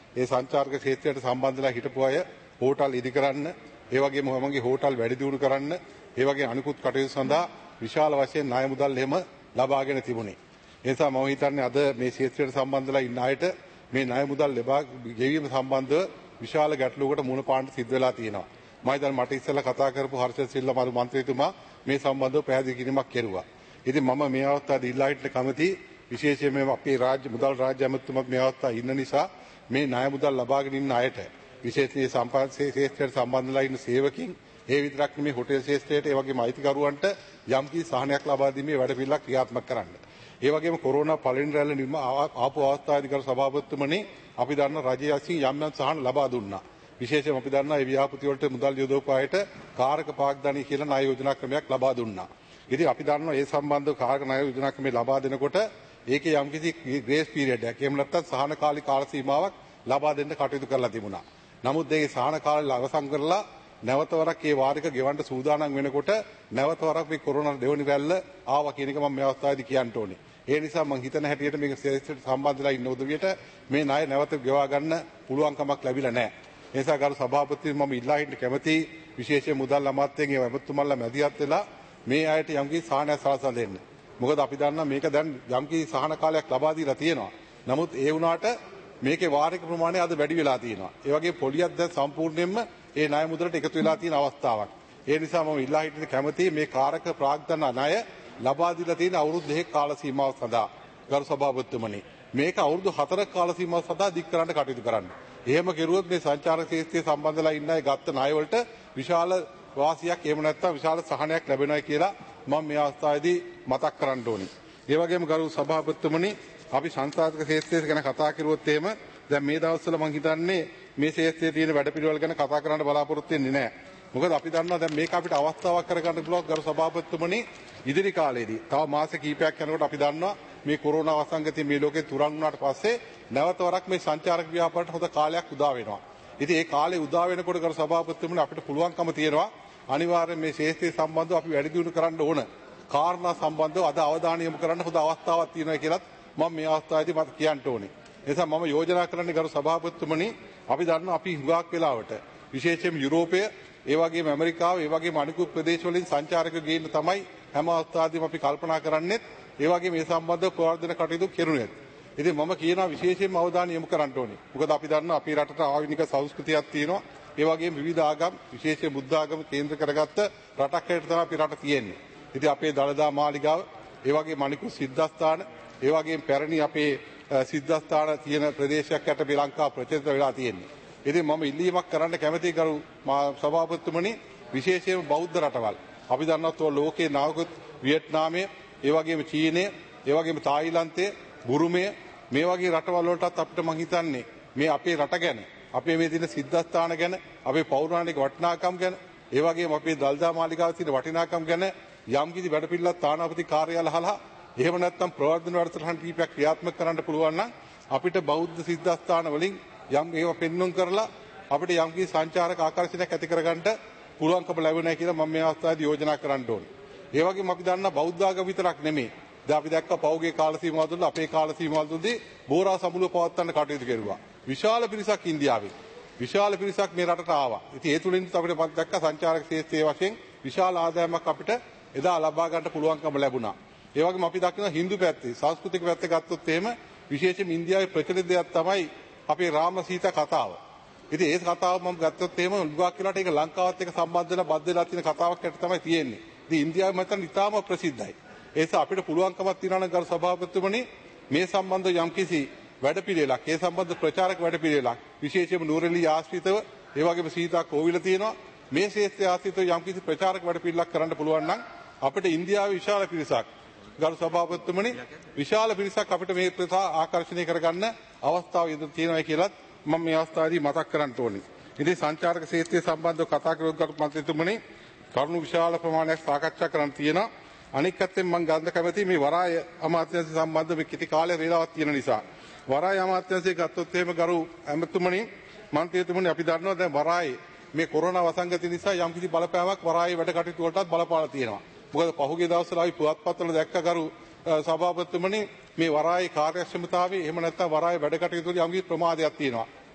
ඒ සංචාරක ක්ෂේත්‍රයට සම්බන්ධලා හිටපු අය හෝටල් ඉදි කරන්න, ඒ වගේම ඔයමගේ හෝටල් වැඩි දියුණු කරන්න, ඒ වගේ අනිකුත් කටයුතු සඳහා විශාල වශයෙන් ණය මුදල් එහෙම ලබාගෙන තිබුණේ. ඒ නිසා මම හිතන්නේ අද මේ ක්ෂේත්‍රයට සම්බන්ධලා ඉන්න අයට මේ ණය මුදල් ලබා ගෙවීම සම්බන්ධව විශාල ගැටලුවකට මුහුණ පාන්න සිද්ධ වෙලා තියෙනවා. මම හිතන්නේ මට ඉස්සෙල්ලා කතා කරපු හර්ෂ සිල්වා මරු මන්ත්‍රීතුමා මේ සම්බන්ධව පැහැදිලි කිරීමක් කෙරුවා. ඉතින් මම මේ අවස්ථාවේදී ඉල්ලා හිටින කමිටි විශේෂයෙන්ම අපේ රාජ්‍ය මුදල් රාජ්‍ය ඇමතුමත් මේ අවස්ථාවේ ඉන්න නිසා මේ ණය මුදල් ලබාගෙන ඉන්න අයට විශේෂයෙන් සම්පත් ක්ෂේත්‍රයට සම්බන්ධලා ඉන්න සේවකින් ඒ විතරක් නෙමෙයි හොටෙල් ක්ෂේත්‍රයට ඒ වගේම අයිතිකරුවන්ට යම්කිසි සහනයක් ලබා දීමේ වැඩපිළිවෙලක් ක්‍රියාත්මක කරන්න. ඒ වගේම කොරෝනා පළවෙනි රැල්ල නිර්ම ආපු අවස්ථාවේදී කර සභාපතිතුමනි අපි දන්න රජයේ අසින් යම් යම් සහන ලබා දුන්නා. විශේෂයෙන්ම අපි දන්නා ඒ ව්‍යාපෘති වලට මුදල් යොදවපු අයට කාරක පාග්දානී කියලා ණය යෝජනා ක්‍රමයක් ලබා දුන්නා. ඉතින් අපි දන්නවා ඒ සම්බන්ධව කාරක ණය යෝජනා ක්‍රමය ලබා දෙනකොට ඒකේ යම්කිසි ග්‍රේස් පීරියඩ් එකක් එහෙම නැත්නම් සහන කාලික කාල සීමාවක් ලබා දෙන්න කටයුතු කරලා තිබුණා. නමුත් ඒ සහන කාලය අවසන් කරලා නැවත වරක් ඒ වාරික ගෙවන්න සූදානම් වෙනකොට නැවත වරක් මේ කොරෝනා දෙවනි රැල්ල ආවා කියන එක මම මේ අවස්ථාවේදී කියන්න ඕනේ. ඒ නිසා මම හිතන හැටියට මේක ක්ෂේත්‍රයට සම්බන්ධලා ඉන්න උදවියට මේ ණය නැවත ගෙවා ගන්න පුළුවන්කමක් ලැබිලා නැහැ. ඒ නිසා ගරු සභාපති මම ඉල්ලා හිටින්න කැමැති විශේෂ මුදල් අමාත්‍යයෙන් ඒ ඇමතුමන්ලා මැදිහත් වෙලා මේ අයට යම්කිසි සහනයක් සලසා දෙන්න. මොකද අපි දන්නා මේක දැන් යම්කිසි සහන කාලයක් ලබා දීලා තියෙනවා. නමුත් ඒ වුණාට මේකේ වාරික ප්‍රමාණය අද වැඩි වෙලා තියෙනවා. ඒ වගේ පොලියක් දැන් සම්පූර්ණයෙන්ම ඒ ණය මුදලට එකතු වෙලා තියෙන අවස්ථාවක්. ඒ නිසා මම ඉල්ලා හිටින්න කැමැති මේ කාරක ප්‍රාග්ධන ණය ලබා දීලා තියෙන අවුරුදු දෙකක කාල සීමාව සඳහා ගරු සභාපතිතුමනි මේක අවුරුදු හතරක කාල සීමාව සඳහා දික් කරන්න කටයුතු කරන්න. එහෙම කෙරුවොත් මේ සංචාරක ක්ෂේත්‍රයේ සම්බන්ධලා ඉන්න අය ගත්ත ණය වලට විශාල වාසියක් එහෙම නැත්නම් විශාල සහනයක් ලැබෙනවා කියලා මම මේ අවස්ථාවේදී මතක් කරන්න ඕනි. ඒ වගේම ගරු සභාපතිතුමනි අපි සංසාරික ක්ෂේත්‍රය ගැන කතා කරුවොත් එහෙම දැන් මේ දවස්වල මම හිතන්නේ මේ ක්ෂේත්‍රයේ තියෙන වැඩපිළිවෙල ගැන කතා කරන්න බලාපොරොත්තු වෙන්නේ නැහැ. මොකද අපි දන්නවා දැන් මේක අපිට අවස්ථාවක් කරගන්න පුළුවන් ගරු සභාපතිතුමනි ඉදිරි කාලේදී තව මාස කිහිපයක් යනකොට අපි දන්නවා මේ කොරෝනා වසංගතය මේ ලෝකේ තුරන් වුණාට පස්සේ නැවත වරක් මේ සංචාරක ව්‍යාපාරයට හොඳ කාලයක් උදා වෙනවා. ඉතින් ඒ කාලේ උදා වෙනකොට ගරු සභාපතිතුමනි අපිට පුළුවන්කම තියෙනවා අනිවාර්යෙන් මේ ක්ෂේත්‍රය සම්බන්ධව අපි වැඩි දියුණු කරන්න ඕන. කාරණා සම්බන්ධව අද අවධානය යොමු කරන්න හොඳ අවස්ථාවක් තියෙනවා කියලාත් මම මේ අවස්ථාවේදී මට කියන්න ඕනේ. ඒ නිසා මම යෝජනා කරන්නේ ගරු සභාපතිතුමනි අපි දන්නවා අපි හුඟක් වෙලාවට විශේෂයෙන්ම යුරෝපය ඒ වගේම ඇමරිකාව ඒ වගේම අනිකුත් ප්‍රදේශ වලින් සංචාරක ගේන්න තමයි හැම අවස්ථාවෙදීම අපි කල්පනා කරන්නේ. ඒ වගේම මේ සම්බන්ධව ප්‍රවර්ධන කටයුතු කෙරුණේ. ඉතින් මම කියනවා විශේෂයෙන්ම අවධානය යොමු කරන්න ඕනේ. මොකද අපි දන්නවා අපේ රටට ආවිනික සංස්කෘතියක් තියෙනවා. ඒ වගේම විවිධ ආගම් විශේෂයෙන් බුද්ධ ආගම කේන්ද්‍ර කරගත්ත රටක් හැටියට තමයි අපේ රට තියෙන්නේ. ඉතින් අපේ දළදා මාලිගාව ඒ වගේම අනිකුත් සිද්ධාස්ථාන ඒ වගේම පැරණි අපේ සිද්ධාස්ථාන තියෙන ප්‍රදේශයක් යට මේ ලංකාව ප්‍රචලිත වෙලා තියෙන්නේ. ඉතින් මම ඉල්ලීමක් කරන්න කැමතියි ගරු සභාපතිතුමනි විශේෂයෙන්ම බෞද්ධ රටවල් අපි දන්නවා තෝ ලෝකේ නායකත් වියට්නාමයේ ඒ වගේම චීනය ඒ වගේම තායිලන්තය බුරුමය මේ වගේ රටවල් වලටත් අපිට මං හිතන්නේ මේ අපේ රට ගැන අපේ මේ තියෙන සිද්ධාස්ථාන ගැන අපේ පෞරාණික වටිනාකම් ගැන ඒ වගේම අපේ දල්දා මාලිගාවේ තියෙන වටිනාකම් ගැන යම්කිසි වැඩපිළිවෙලක් තානාපති කාර්යාලය හරහා එහෙම නැත්නම් ප්‍රවර්ධන වැඩසටහන් කීපයක් ක්‍රියාත්මක කරන්න පුළුවන් නම් අපිට බෞද්ධ සිද්ධාස්ථාන වලින් යම් ඒවා පෙන්වුම් කරලා අපිට යම්කිසි සංචාරක ආකර්ෂණයක් ඇති කරගන්න පුළුවන්කම ලැබෙනවා කියලා මම මේ අවස්ථාවේදී යෝජනා කරන්න ඕනේ. ඒ වගේම අපි දන්නා බෞද්ධ ආගම විතරක් නෙමෙයි. දැන් අපි දැක්ක පෞගේ කාල සීමාව තුළ අපේ කාල සීමාව තුළදී බෝරා සමුළුව පවත්වන්න කටයුතු කෙරුවා. විශාල පිරිසක් ඉන්දියාවේ. විශාල පිරිසක් මේ රටට ආවා. ඉතින් ඒ තුලින් අපිට පත් දැක්ක සංචාරක ක්ෂේත්‍රයේ වශයෙන් විශාල ආදායමක් අපිට එදා ලබා ගන්න පුළුවන්කම ලැබුණා. ඒ වගේම අපි දකින හින්දු පැත්තේ සංස්කෘතික පැත්ත ගත්තොත් එහෙම විශේෂයෙන් ඉන්දියාවේ ප්‍රචලිත දෙයක් තමයි අපේ රාම සීතා කතාව. ඉතින් ඒ කතාව මම ගත්තොත් එහෙම උගක් කියලාට ඒක ලංකාවත් එක්ක සම්බන්ධ වෙලා බද්ධ වෙලා තියෙන කතාවක් ඇට තමයි තියෙන්නේ. ඉතින් ඉන්දියාවේ මතන ඉතාම ප්‍රසිද්ධයි. ඒ නිසා අපිට පුළුවන්කමක් තියෙනවා නම් ගරු සභාපතිතුමනි මේ සම්බන්ධ යම්කිසි වැඩපිළිවෙලක් ඒ සම්බන්ධ ප්‍රචාරක වැඩපිළිවෙලක් විශේෂයෙන්ම නූරෙලි ආශ්‍රිතව ඒ වගේම සීතා කෝවිල තියෙනවා. මේ ශේත්‍රය ආශ්‍රිතව යම්කිසි ප්‍රචාරක වැඩපිළිවෙලක් කරන්න පුළුවන් නම් අපිට ඉන්දියාවේ විශාල පිරිසක් ගරු සභාපතිතුමනි විශාල පිරිසක් අපිට මේ ප්‍රථා ආකර්ෂණය කරගන්න අවස්ථාව ඉදිරි තියෙනවා කියලා මම මේ අවස්ථාවේදී මතක් කරන්න ඕනේ. ඉතින් සංචාරක ක්ෂේත්‍රය සම්බන්ධව කතා කරුවොත් ගරු මන්ත්‍රීතුමනි කරුණු විශාල ප්‍රමාණයක් සාකච්ඡා කරන්න තියෙනවා. අනික් පැත්තෙන් මම ගන්න කැමතියි මේ වරාය අමාත්‍යාංශය සම්බන්ධව මේ කිටි කාලේ වේලාවක් තියෙන නිසා. වරාය අමාත්‍යාංශය ගත්තොත් එහෙම ගරු ඇමතුමනි මන්ත්‍රීතුමනි අපි දන්නවා දැන් වරායේ මේ කොරෝනා වසංගතය නිසා යම්කිසි බලපෑමක් වරායේ වැඩ කටයුතු වලටත් බලපාලා තියෙනවා. මොකද පහුගිය දවස්වල අපි පුවත්පත්වල දැක්ක ගරු සභාපතිතුමනි මේ වරායේ කාර්යක්ෂමතාවයේ එහෙම නැත්නම් වරායේ වැඩ කටයුතු වල යම්කිසි ප්‍රමාදයක් තියෙනවා.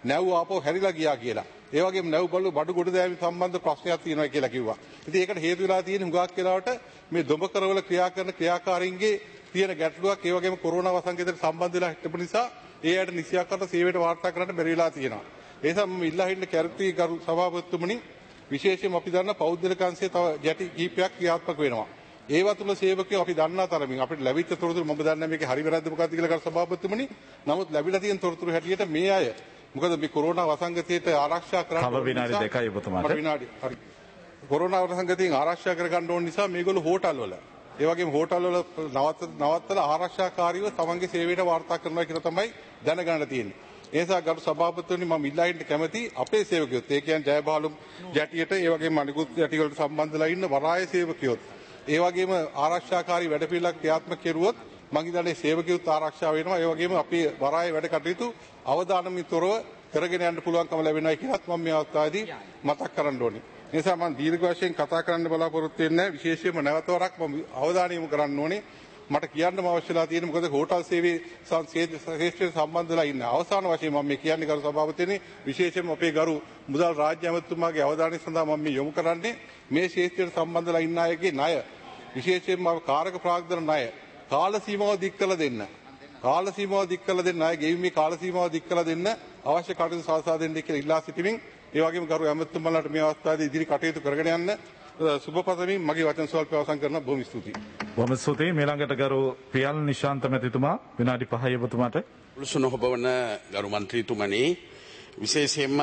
නැව් ආපහු හැරිලා ගියා කියලා. ඒ වගේම නැව් බල්ලු බඩු ගොඩ දෑමේ සම්බන්ධ ප්‍රශ්නයක් තියෙනවා කියලා කිව්වා. ඉතින් ඒකට හේතු වෙලා තියෙන හුඟක් වෙලාවට මේ දොඹකරවල ක්‍රියා කරන ක්‍රියාකාරීන්ගේ තියෙන ගැටලුවක් ඒ වගේම කොරෝනා වසංගතයට සම්බන්ධ වෙලා හිටපු නිසා ඒ අයට නිසියාකාරව සේවයට වාර්තා කරන්න බැරි වෙලා තියෙනවා. ඒ නිසා මම ඉල්ලා හිටින කැරටි ගරු සභාපතිතුමනි විශේෂයෙන්ම අපි දන්න පෞද්ගලික අංශයේ තව යටි කීපයක් ක්‍රියාත්මක වෙනවා. ඒවා තුළ සේවකයෝ අපි දන්නා තරමින් අපිට ලැබිච්ච තොරතුරු මම දන්නේ මේකේ හරි වැරද්ද මොකක්ද කියලා ගරු සභාපතිතුමනි. නමුත් ලැබිලා තියෙන තොරතුරු හැටියට මේ අය මොකද මේ කොරෝනා වසංගතයට ආරක්ෂා කරන්න තව විනාඩි දෙකයි ඔබතුමාට. විනාඩි හරි. කොරෝනා වසංගතයෙන් ආරක්ෂා කර ගන්න ඕන නිසා මේගොල්ලෝ හෝටල් වල ඒ වගේම හෝටල් වල නවත්ත නවත්තලා ආරක්ෂාකාරීව තමන්ගේ සේවයට වාර්තා කරනවා කියලා තමයි දැනගන්න තියෙන්නේ. ඒ නිසා ගරු සභාපතිතුමනි මම ඉල්ලා හිටින්න කැමති අපේ සේවකයොත් ඒ කියන්නේ ජයබහලුම් යටියට ඒ වගේම අනිකුත් යටි වලට සම්බන්ධලා ඉන්න වරාය සේවකයොත් ඒ වගේම ආරක්ෂාකාරී වැඩපිළිවෙලක් ක්‍රියාත්මක කෙරුවොත් මම හිතන්නේ සේවකයොත් ආරක්ෂා වෙනවා. ඒ වගේම අපේ වරාය වැඩ කටයුතු අවදානමින් තොරව කරගෙන යන්න පුළුවන්කම ලැබෙනවා කියලාත් මම මේ අවස්ථාවේදී මතක් කරන්න ඕනේ. ඒ නිසා මම දීර්ඝ වශයෙන් කතා කරන්න බලාපොරොත්තු වෙන්නේ නැහැ. විශේෂයෙන්ම නැවත වරක් මම අවධානය යොමු කරන්න ඕනේ. මට කියන්නම අවශ්‍යලා තියෙන මොකද හෝටල් සේවයේ ශේෂ්ත්‍රයට සම්බන්ධලා ඉන්න. අවසාන වශයෙන් මම මේ කියන්නේ ගරු සභාපතිතුමනි විශේෂයෙන්ම අපේ ගරු මුදල් රාජ්‍ය ඇමතිතුමාගේ අවධානය සඳහා මම මේ යොමු කරන්නේ මේ ශේෂ්ත්‍රයට සම්බන්ධලා ඉන්න අයගේ ණය විශේෂයෙන්ම කාරක ප්‍රාග්ධන ණය කාල සීමාව දික් කළ දෙන්න. කාල සීමාව දික් කළ දෙන්න අය ගෙවීමේ කාල සීමාව දික් කළ දෙන්න අවශ්‍ය කටයුතු සලසා දෙන්න කියලා ඉල්ලා සිටිමින් ඒ වගේම ගරු ඇමතිතුමාලාට මේ අවස්ථාවේදී ඉදිරි කටයුතු කරගෙන යන්න සුබපතමින් මගේ වචන ස්වල්ප අවසන් කරන බොහොම ස්තුතියි. බොහොම ස්තුතියි. ඊළඟට ගරු ප්‍රියල් නිශාන්ත මැතිතුමා විනාඩි පහයි ඔබතුමාට. උළුසුන ඔබවන ගරු මන්ත්‍රීතුමනි විශේෂයෙන්ම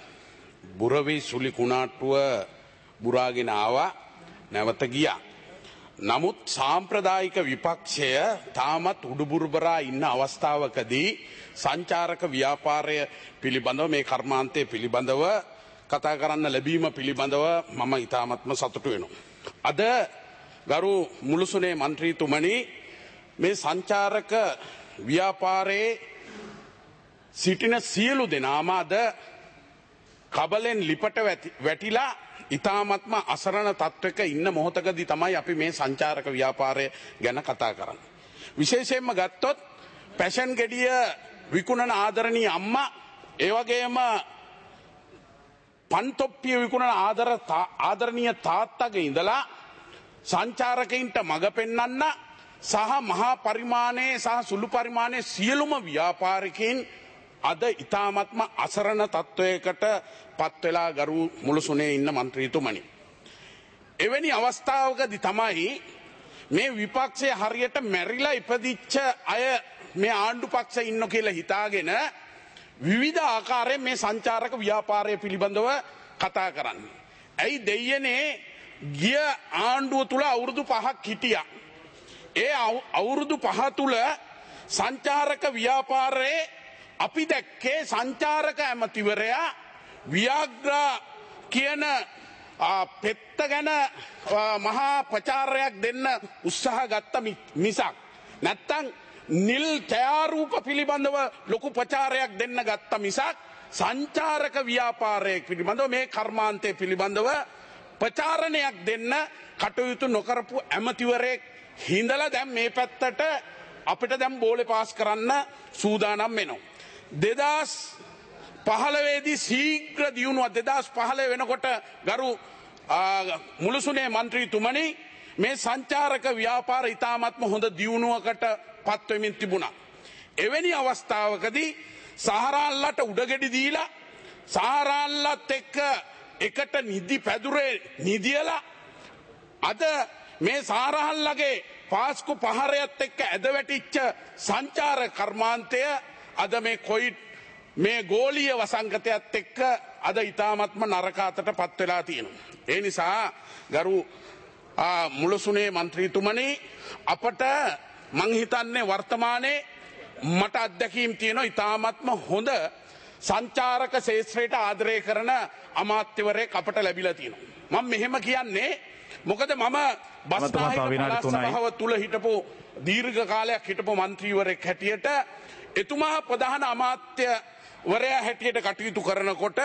බුරවි සුලි කුණාට්ටුව බුරාගෙන ආවා නැවත ගියා. නමුත් සාම්ප්‍රදායික විපක්ෂය තාමත් උඩුබුරුබරා ඉන්න අවස්ථාවකදී සංචාරක ව්‍යාපාරය පිළිබඳව මේ කර්මාන්තය පිළිබඳව කතා කරන්න ලැබීම පිළිබඳව මම ඉතාමත්ම සතුටු වෙනවා. අද ගරු මුළුසුනේ මන්ත්‍රීතුමනි මේ සංචාරක ව්‍යාපාරයේ සිටින සියලු දෙනාම අද කබලෙන් ලිපට වැටිලා ඉතාමත්ම අසරණ තත්වයක ඉන්න මොහොතකදී තමයි අපි මේ සංචාරක ව්‍යාපාරය ගැන කතා කරන්නේ. විශේෂයෙන්ම ගත්තොත් පැෂන් ගෙඩිය විකුණන ආදරණීය අම්මා ඒ වගේම පන්තොප්පිය විකුණන ආදර ආදරණීය තාත්තගේ ඉඳලා සංචාරකයින්ට මඟ පෙන්වන්න සහ මහා පරිමාණයේ සහ සුළු පරිමාණයේ සියලුම ව්‍යාපාරිකයින් අද ඉතාමත්ම අසරණ තත්වයකට පත් වෙලා ගරු මුළුසුනේ ඉන්න මන්ත්‍රීතුමනි. එවැනි අවස්ථාවකදී තමයි මේ විපක්ෂය හරියට මැරිලා ඉපදිච්ච අය මේ ආණ්ඩු පක්ෂ ඉන්න කියලා හිතාගෙන විවිධ ආකාරයෙන් මේ සංචාරක ව්‍යාපාරය පිළිබඳව කතා කරන්නේ. ඇයි දෙයනේ ගිය ආණ්ඩුව තුල අවුරුදු පහක් හිටියා. ඒ අවුරුදු පහ තුල සංචාරක ව්‍යාපාරයේ අපි දැක්කේ සංචාරක ඇමතිවරයා වියාග්‍රා කියන පෙත්ත ගැන මහා ප්‍රචාරයක් දෙන්න උත්සාහ ගත්ත මිසක් නැත්තම් නිල් ඡායාරූප පිළිබඳව ලොකු ප්‍රචාරයක් දෙන්න ගත්ත මිසක් සංචාරක ව්‍යාපාරයක් පිළිබඳව මේ කර්මාන්තය පිළිබඳව ප්‍රචාරණයක් දෙන්න කටයුතු නොකරපු ඇමතිවරයෙක් හිඳලා දැන් මේ පැත්තට අපිට දැන් බෝලේ පාස් කරන්න සූදානම් වෙනවා. දෙදාස් පහළොවේදී ශීඝ්‍ර දියුණුව දෙදාස් පහළොව වෙනකොට ගරු මුළුසුනේ මන්ත්‍රීතුමනි මේ සංචාරක ව්‍යාපාර ඉතාමත්ම හොඳ දියුණුවකට පත් වෙමින් තිබුණා. එවැනි අවස්ථාවකදී සහරාන්ලට උඩගෙඩි දීලා සහරාන්ලත් එක්ක එකට නිදි පැදුරේ නිදියලා අද මේ සහරාන්ලගේ පාස්කු පහරයත් එක්ක ඇද වැටිච්ච සංචාර කර්මාන්තය අද මේ කොයිඩ් මේ ගෝලීය වසංගතයත් එක්ක අද ඉතාමත්ම නරක අතට පත් වෙලා තියෙනවා. ඒ නිසා ගරු මුළුසුනේ මන්ත්‍රීතුමනි අපට මං හිතන්නේ වර්තමානයේ මට අත්දැකීම් තියෙනවා ඉතාමත්ම හොඳ සංචාරක ශේත්‍රයට ආදරය කරන අමාත්‍යවරයෙක් අපට ලැබිලා තියෙනවා. මම මෙහෙම කියන්නේ මොකද මම බස්නාහිර පළාත් සභාව තුල හිටපු දීර්ඝ කාලයක් හිටපු මන්ත්‍රීවරයෙක් හැටියට එතුමා ප්‍රධාන අමාත්‍යවරයා හැටියට කටයුතු කරනකොට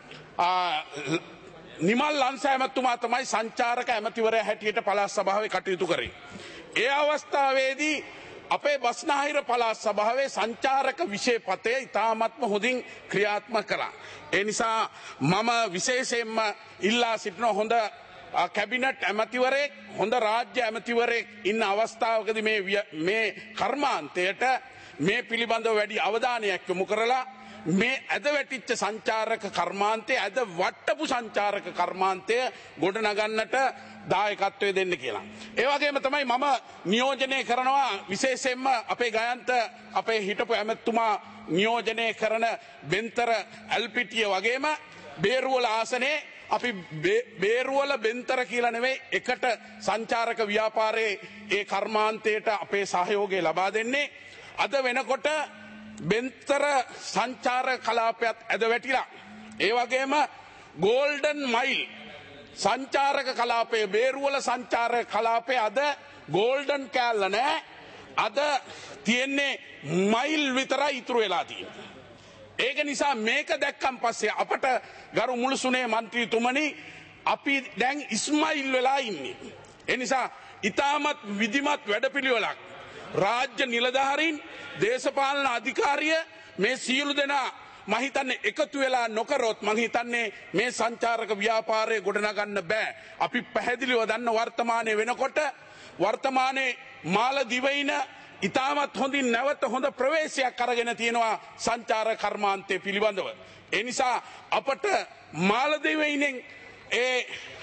නිමල් ලංස ඇමතුමා තමයි සංචාරක ඇමතිවරයා හැටියට පළාත් සභාවේ කටයුතු කරේ. ඒ අවස්ථාවේදී අපේ බස්නාහිර පළාත් සභාවේ සංචාරක විෂය පතය ඉතාමත්ම හොඳින් ක්‍රියාත්මක කළා. ඒ නිසා මම විශේෂයෙන්ම ඉල්ලා සිටින හොඳ කැබිනට් ඇමතිවරයෙක් හොඳ රාජ්‍ය ඇමතිවරයෙක් ඉන්න අවස්ථාවකදී මේ මේ කර්මාන්තයට මේ පිළිබඳව වැඩි අවධානයක් යොමු කරලා මේ ඇද වැටිච්ච සංචාරක කර්මාන්තය ඇද වට්ටපු සංචාරක කර්මාන්තය ගොඩනගන්නට දායකත්වය දෙන්න කියලා. ඒ වගේම තමයි මම නියෝජනය කරනවා විශේෂයෙන්ම අපේ ගයන්ත අපේ හිටපු ඇමතුමා නියෝජනය කරන බෙන්තර ඇල්පිටිය වගේම බේරුවල ආසනයේ අපි බේරුවල බෙන්තර කියලා නෙවෙයි එකට සංචාරක ව්‍යාපාරයේ ඒ කර්මාන්තයට අපේ සහයෝගය ලබා දෙන්නේ. අද වෙනකොට බෙන්තර සංචාර කලාපයත් ඇද වැටිලා. ඒ වගේම ගෝල්ඩන් මයිල් සංචාරක කලාපයේ බේරුවල සංචාරක කලාපයේ අද ගෝල්ඩන් කෑල්ල නෑ. අද තියෙන්නේ මයිල් විතරයි ඉතුරු වෙලා තියෙන්නේ. ඒක නිසා මේක දැක්කන් පස්සේ අපට ගරු මුළුසුනේ මන්ත්‍රීතුමනි අපි දැන් ඉස්මයිල් වෙලා ඉන්නේ. ඒ නිසා ඊටමත් විධිමත් වැඩපිළිවෙලක් රාජ්‍ය නිලධාරීන් දේශපාලන අධිකාරිය මේ සියලු දෙනා මම හිතන්නේ එකතු වෙලා නොකරොත් මම හිතන්නේ මේ සංචාරක ව්‍යාපාරය ගොඩනගන්න බෑ. අපි පැහැදිලිව දන්න වර්තමානයේ වෙනකොට වර්තමානයේ මාලදිවයින ඉතාමත් හොඳින් නැවත හොඳ ප්‍රවේශයක් අරගෙන තියෙනවා සංචාර කර්මාන්තය පිළිබඳව. ඒ නිසා අපට මාලදිවයිනෙන් ඒ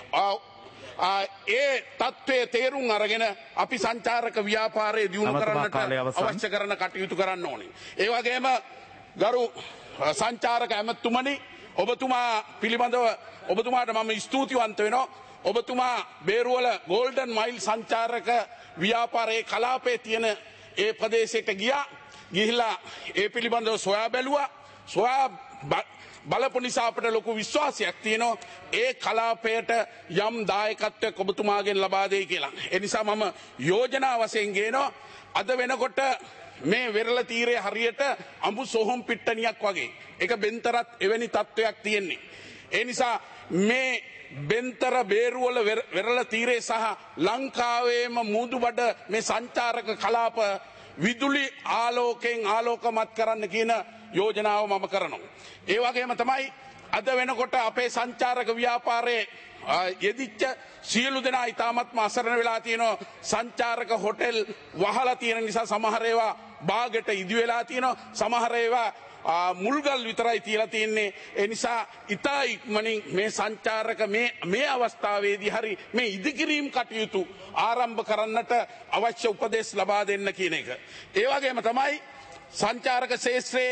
ඒ තත්ත්වයේ තේරුම් අරගෙන අපි සංචාරක ව්‍යාපාරය දියුණු කරන්නට අවශ්‍ය කරන කටයුතු කරන්න ඕනේ. ඒ වගේම ගරු සංචාරක ඇමතුමනි ඔබතුමා පිළිබඳව ඔබතුමාට මම ස්තුතිවන්ත වෙනවා. ඔබතුමා බේරුවල ගෝල්ඩන් මයිල් සංචාරක ව්‍යාපාරයේ කලාපයේ තියෙන ඒ ප්‍රදේශයට ගියා. ගිහිලා ඒ පිළිබඳව සොයා බැලුවා. සොයා බලපු නිසා අපට ලොකු විශ්වාසයක් තියෙනවා ඒ කලාපයට යම් දායකත්වයක් ඔබතුමාගෙන් ලබා දෙයි කියලා. ඒ නිසා මම යෝජනා වශයෙන් ගේනවා අද වෙනකොට මේ වෙරළ තීරයේ හරියට අඹු සොහොන් පිට්ටනියක් වගේ. ඒක බෙන්තරත් එවැනි තත්වයක් තියෙන්නේ. ඒ නිසා මේ බෙන්තර බේරුවල වෙරළ තීරයේ සහ ලංකාවේම මුදුබඩ මේ සංචාරක කලාප විදුලි ආලෝකයෙන් ආලෝකමත් කරන්න කියන යෝජනාව මම කරනවා. ඒ වගේම තමයි අද වෙනකොට අපේ සංචාරක ව්‍යාපාරයේ යෙදිච්ච සියලු දෙනා ඉතාමත්ම අසරණ වෙලා තියෙනවා. සංචාරක හොටෙල් වහලා තියෙන නිසා සමහර ඒවා බාගෙට ඉදි වෙලා තියෙනවා. සමහර ඒවා මුල්ගල් විතරයි තියලා තියෙන්නේ. ඒ නිසා ඉතා ඉක්මනින් මේ සංචාරක මේ මේ අවස්ථාවේදී හරි මේ ඉදිකිරීම් කටයුතු ආරම්භ කරන්නට අවශ්‍ය උපදෙස් ලබා දෙන්න කියන එක. ඒ වගේම තමයි සංචාරක ශේෂ්ත්‍රයේ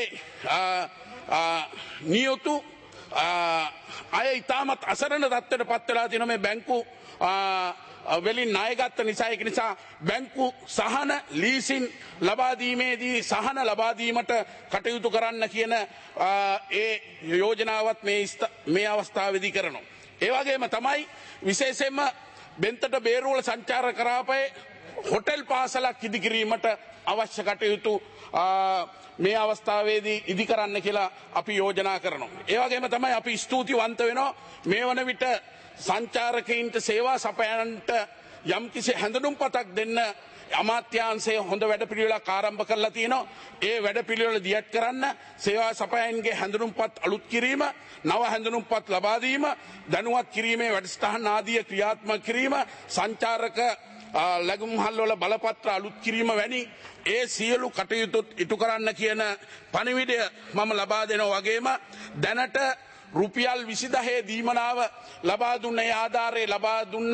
නියුතු අය ඉතාමත් අසරණ තත්ත්වයට පත් වෙලා තියෙන මේ බැංකු වලින් ණය ගත්ත නිසා ඒක නිසා බැංකු සහන ලීසින් ලබා දීමේදී සහන ලබා දීමට කටයුතු කරන්න කියන ඒ යෝජනාවත් මේ මේ අවස්ථාවේදී කරනවා. ඒ වගේම තමයි විශේෂයෙන්ම බෙන්තට බේරුවල සංචාර කරාපේ හොටෙල් පාසලක් ඉදි කිරීමට අවශ්‍ය කටයුතු මේ අවස්ථාවේදී ඉදි කරන්න කියලා අපි යෝජනා කරනවා. ඒ වගේම තමයි අපි ස්තුතිවන්ත වෙනවා මේ වන විට සංචාරකයින්ට සේවා සපයන්නට යම්කිසි හැඳුනුම්පතක් දෙන්න අමාත්‍යාංශය හොඳ වැඩපිළිවෙලක් ආරම්භ කරලා තියෙනවා. ඒ වැඩපිළිවෙල දියත් කරන්න සේවා සපයන්ගේ හැඳුනුම්පත් අලුත් කිරීම, නව හැඳුනුම්පත් ලබා දීම, දැනුවත් කිරීමේ වැඩසටහන් ආදී ක්‍රියාත්මක කිරීම, සංචාරක ලැබුම්හල් වල බලපත්‍ර අලුත් කිරීම වැනි ඒ සියලු කටයුතු ඉටු කරන්න කියන පණිවිඩය මම ලබා දෙනවා. වගේම දැනට රුපියල් විසිදහේ දීමනාව ලබා දුන්න ඒ ආධාරය ලබා දුන්න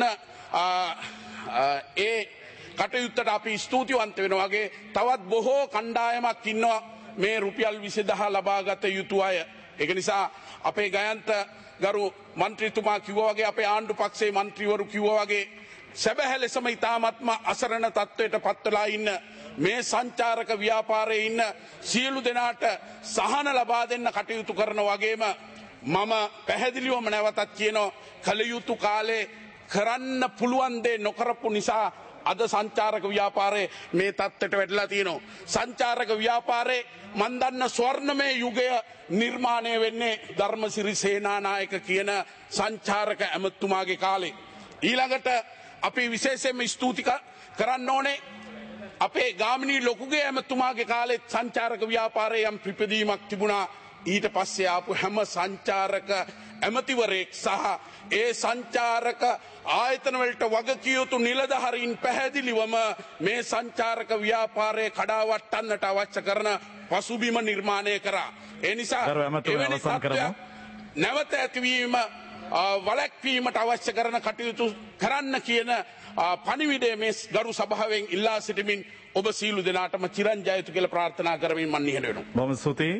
ඒ කටයුත්තට අපි ස්තුතිවන්ත වෙනවා. වගේ තවත් බොහෝ කණ්ඩායමක් ඉන්නවා මේ රුපියල් විසිදහ ලබාගත යුතු අය. ඒක නිසා අපේ ගයන්ත ගරු මන්ත්‍රීතුමා කිව්වා වගේ අපේ ආණ්ඩු පක්ෂයේ මන්ත්‍රීවරු කිව්වා වගේ සැබෑ ලෙසම ඉතාමත්ම අසරණ තත්ත්වයට පත් වෙලා ඉන්න මේ සංචාරක ව්‍යාපාරයේ ඉන්න සියලු දෙනාට සහන ලබා දෙන්න කටයුතු කරන වගේම මම පැහැදිලිවම නැවතත් කියනවා කල යුතු කාලේ කරන්න පුළුවන් දේ නොකරපු නිසා අද සංචාරක ව්‍යාපාරයේ මේ තත්ත්වයට වැටලා තියෙනවා. සංචාරක ව්‍යාපාරයේ මන් දන්න ස්වර්ණමය යුගය නිර්මාණය වෙන්නේ ධර්මසිරි සේනානායක කියන සංචාරක ඇමතුමාගේ කාලේ. ඊළඟට අපි විශේෂයෙන්ම ස්තුති කරන්න ඕනේ අපේ ගාමිණී ලොකුගේ ඇමතුමාගේ කාලෙත් සංචාරක ව්‍යාපාරයේ යම් පිපදීමක් තිබුණා. ඊට පස්සේ ආපු හැම සංචාරක ඇමතිවරයෙක් සහ ඒ සංචාරක ආයතන වලට වගකිය යුතු නිලධාරීන් පැහැදිලිවම මේ සංචාරක ව්‍යාපාරයේ කඩාවට්ටන්නට අවශ්‍ය කරන පසුබිම නිර්මාණය කරා. ඒ නිසා එවැනි තත්ත්වයක් නැවත ඇතිවීම වලැක්වීමට අවශ්‍ය කරන කටයුතු කරන්න කියන පණිවිඩය මේ ගරු සභාවෙන් ඉල්ලා සිටිමින් ඔබ සීලු දෙනාටම චිරංජයතු කියලා ප්‍රාර්ථනා කරමින් මම නිහඬ වෙනවා. බොහොම ස්තුතියි.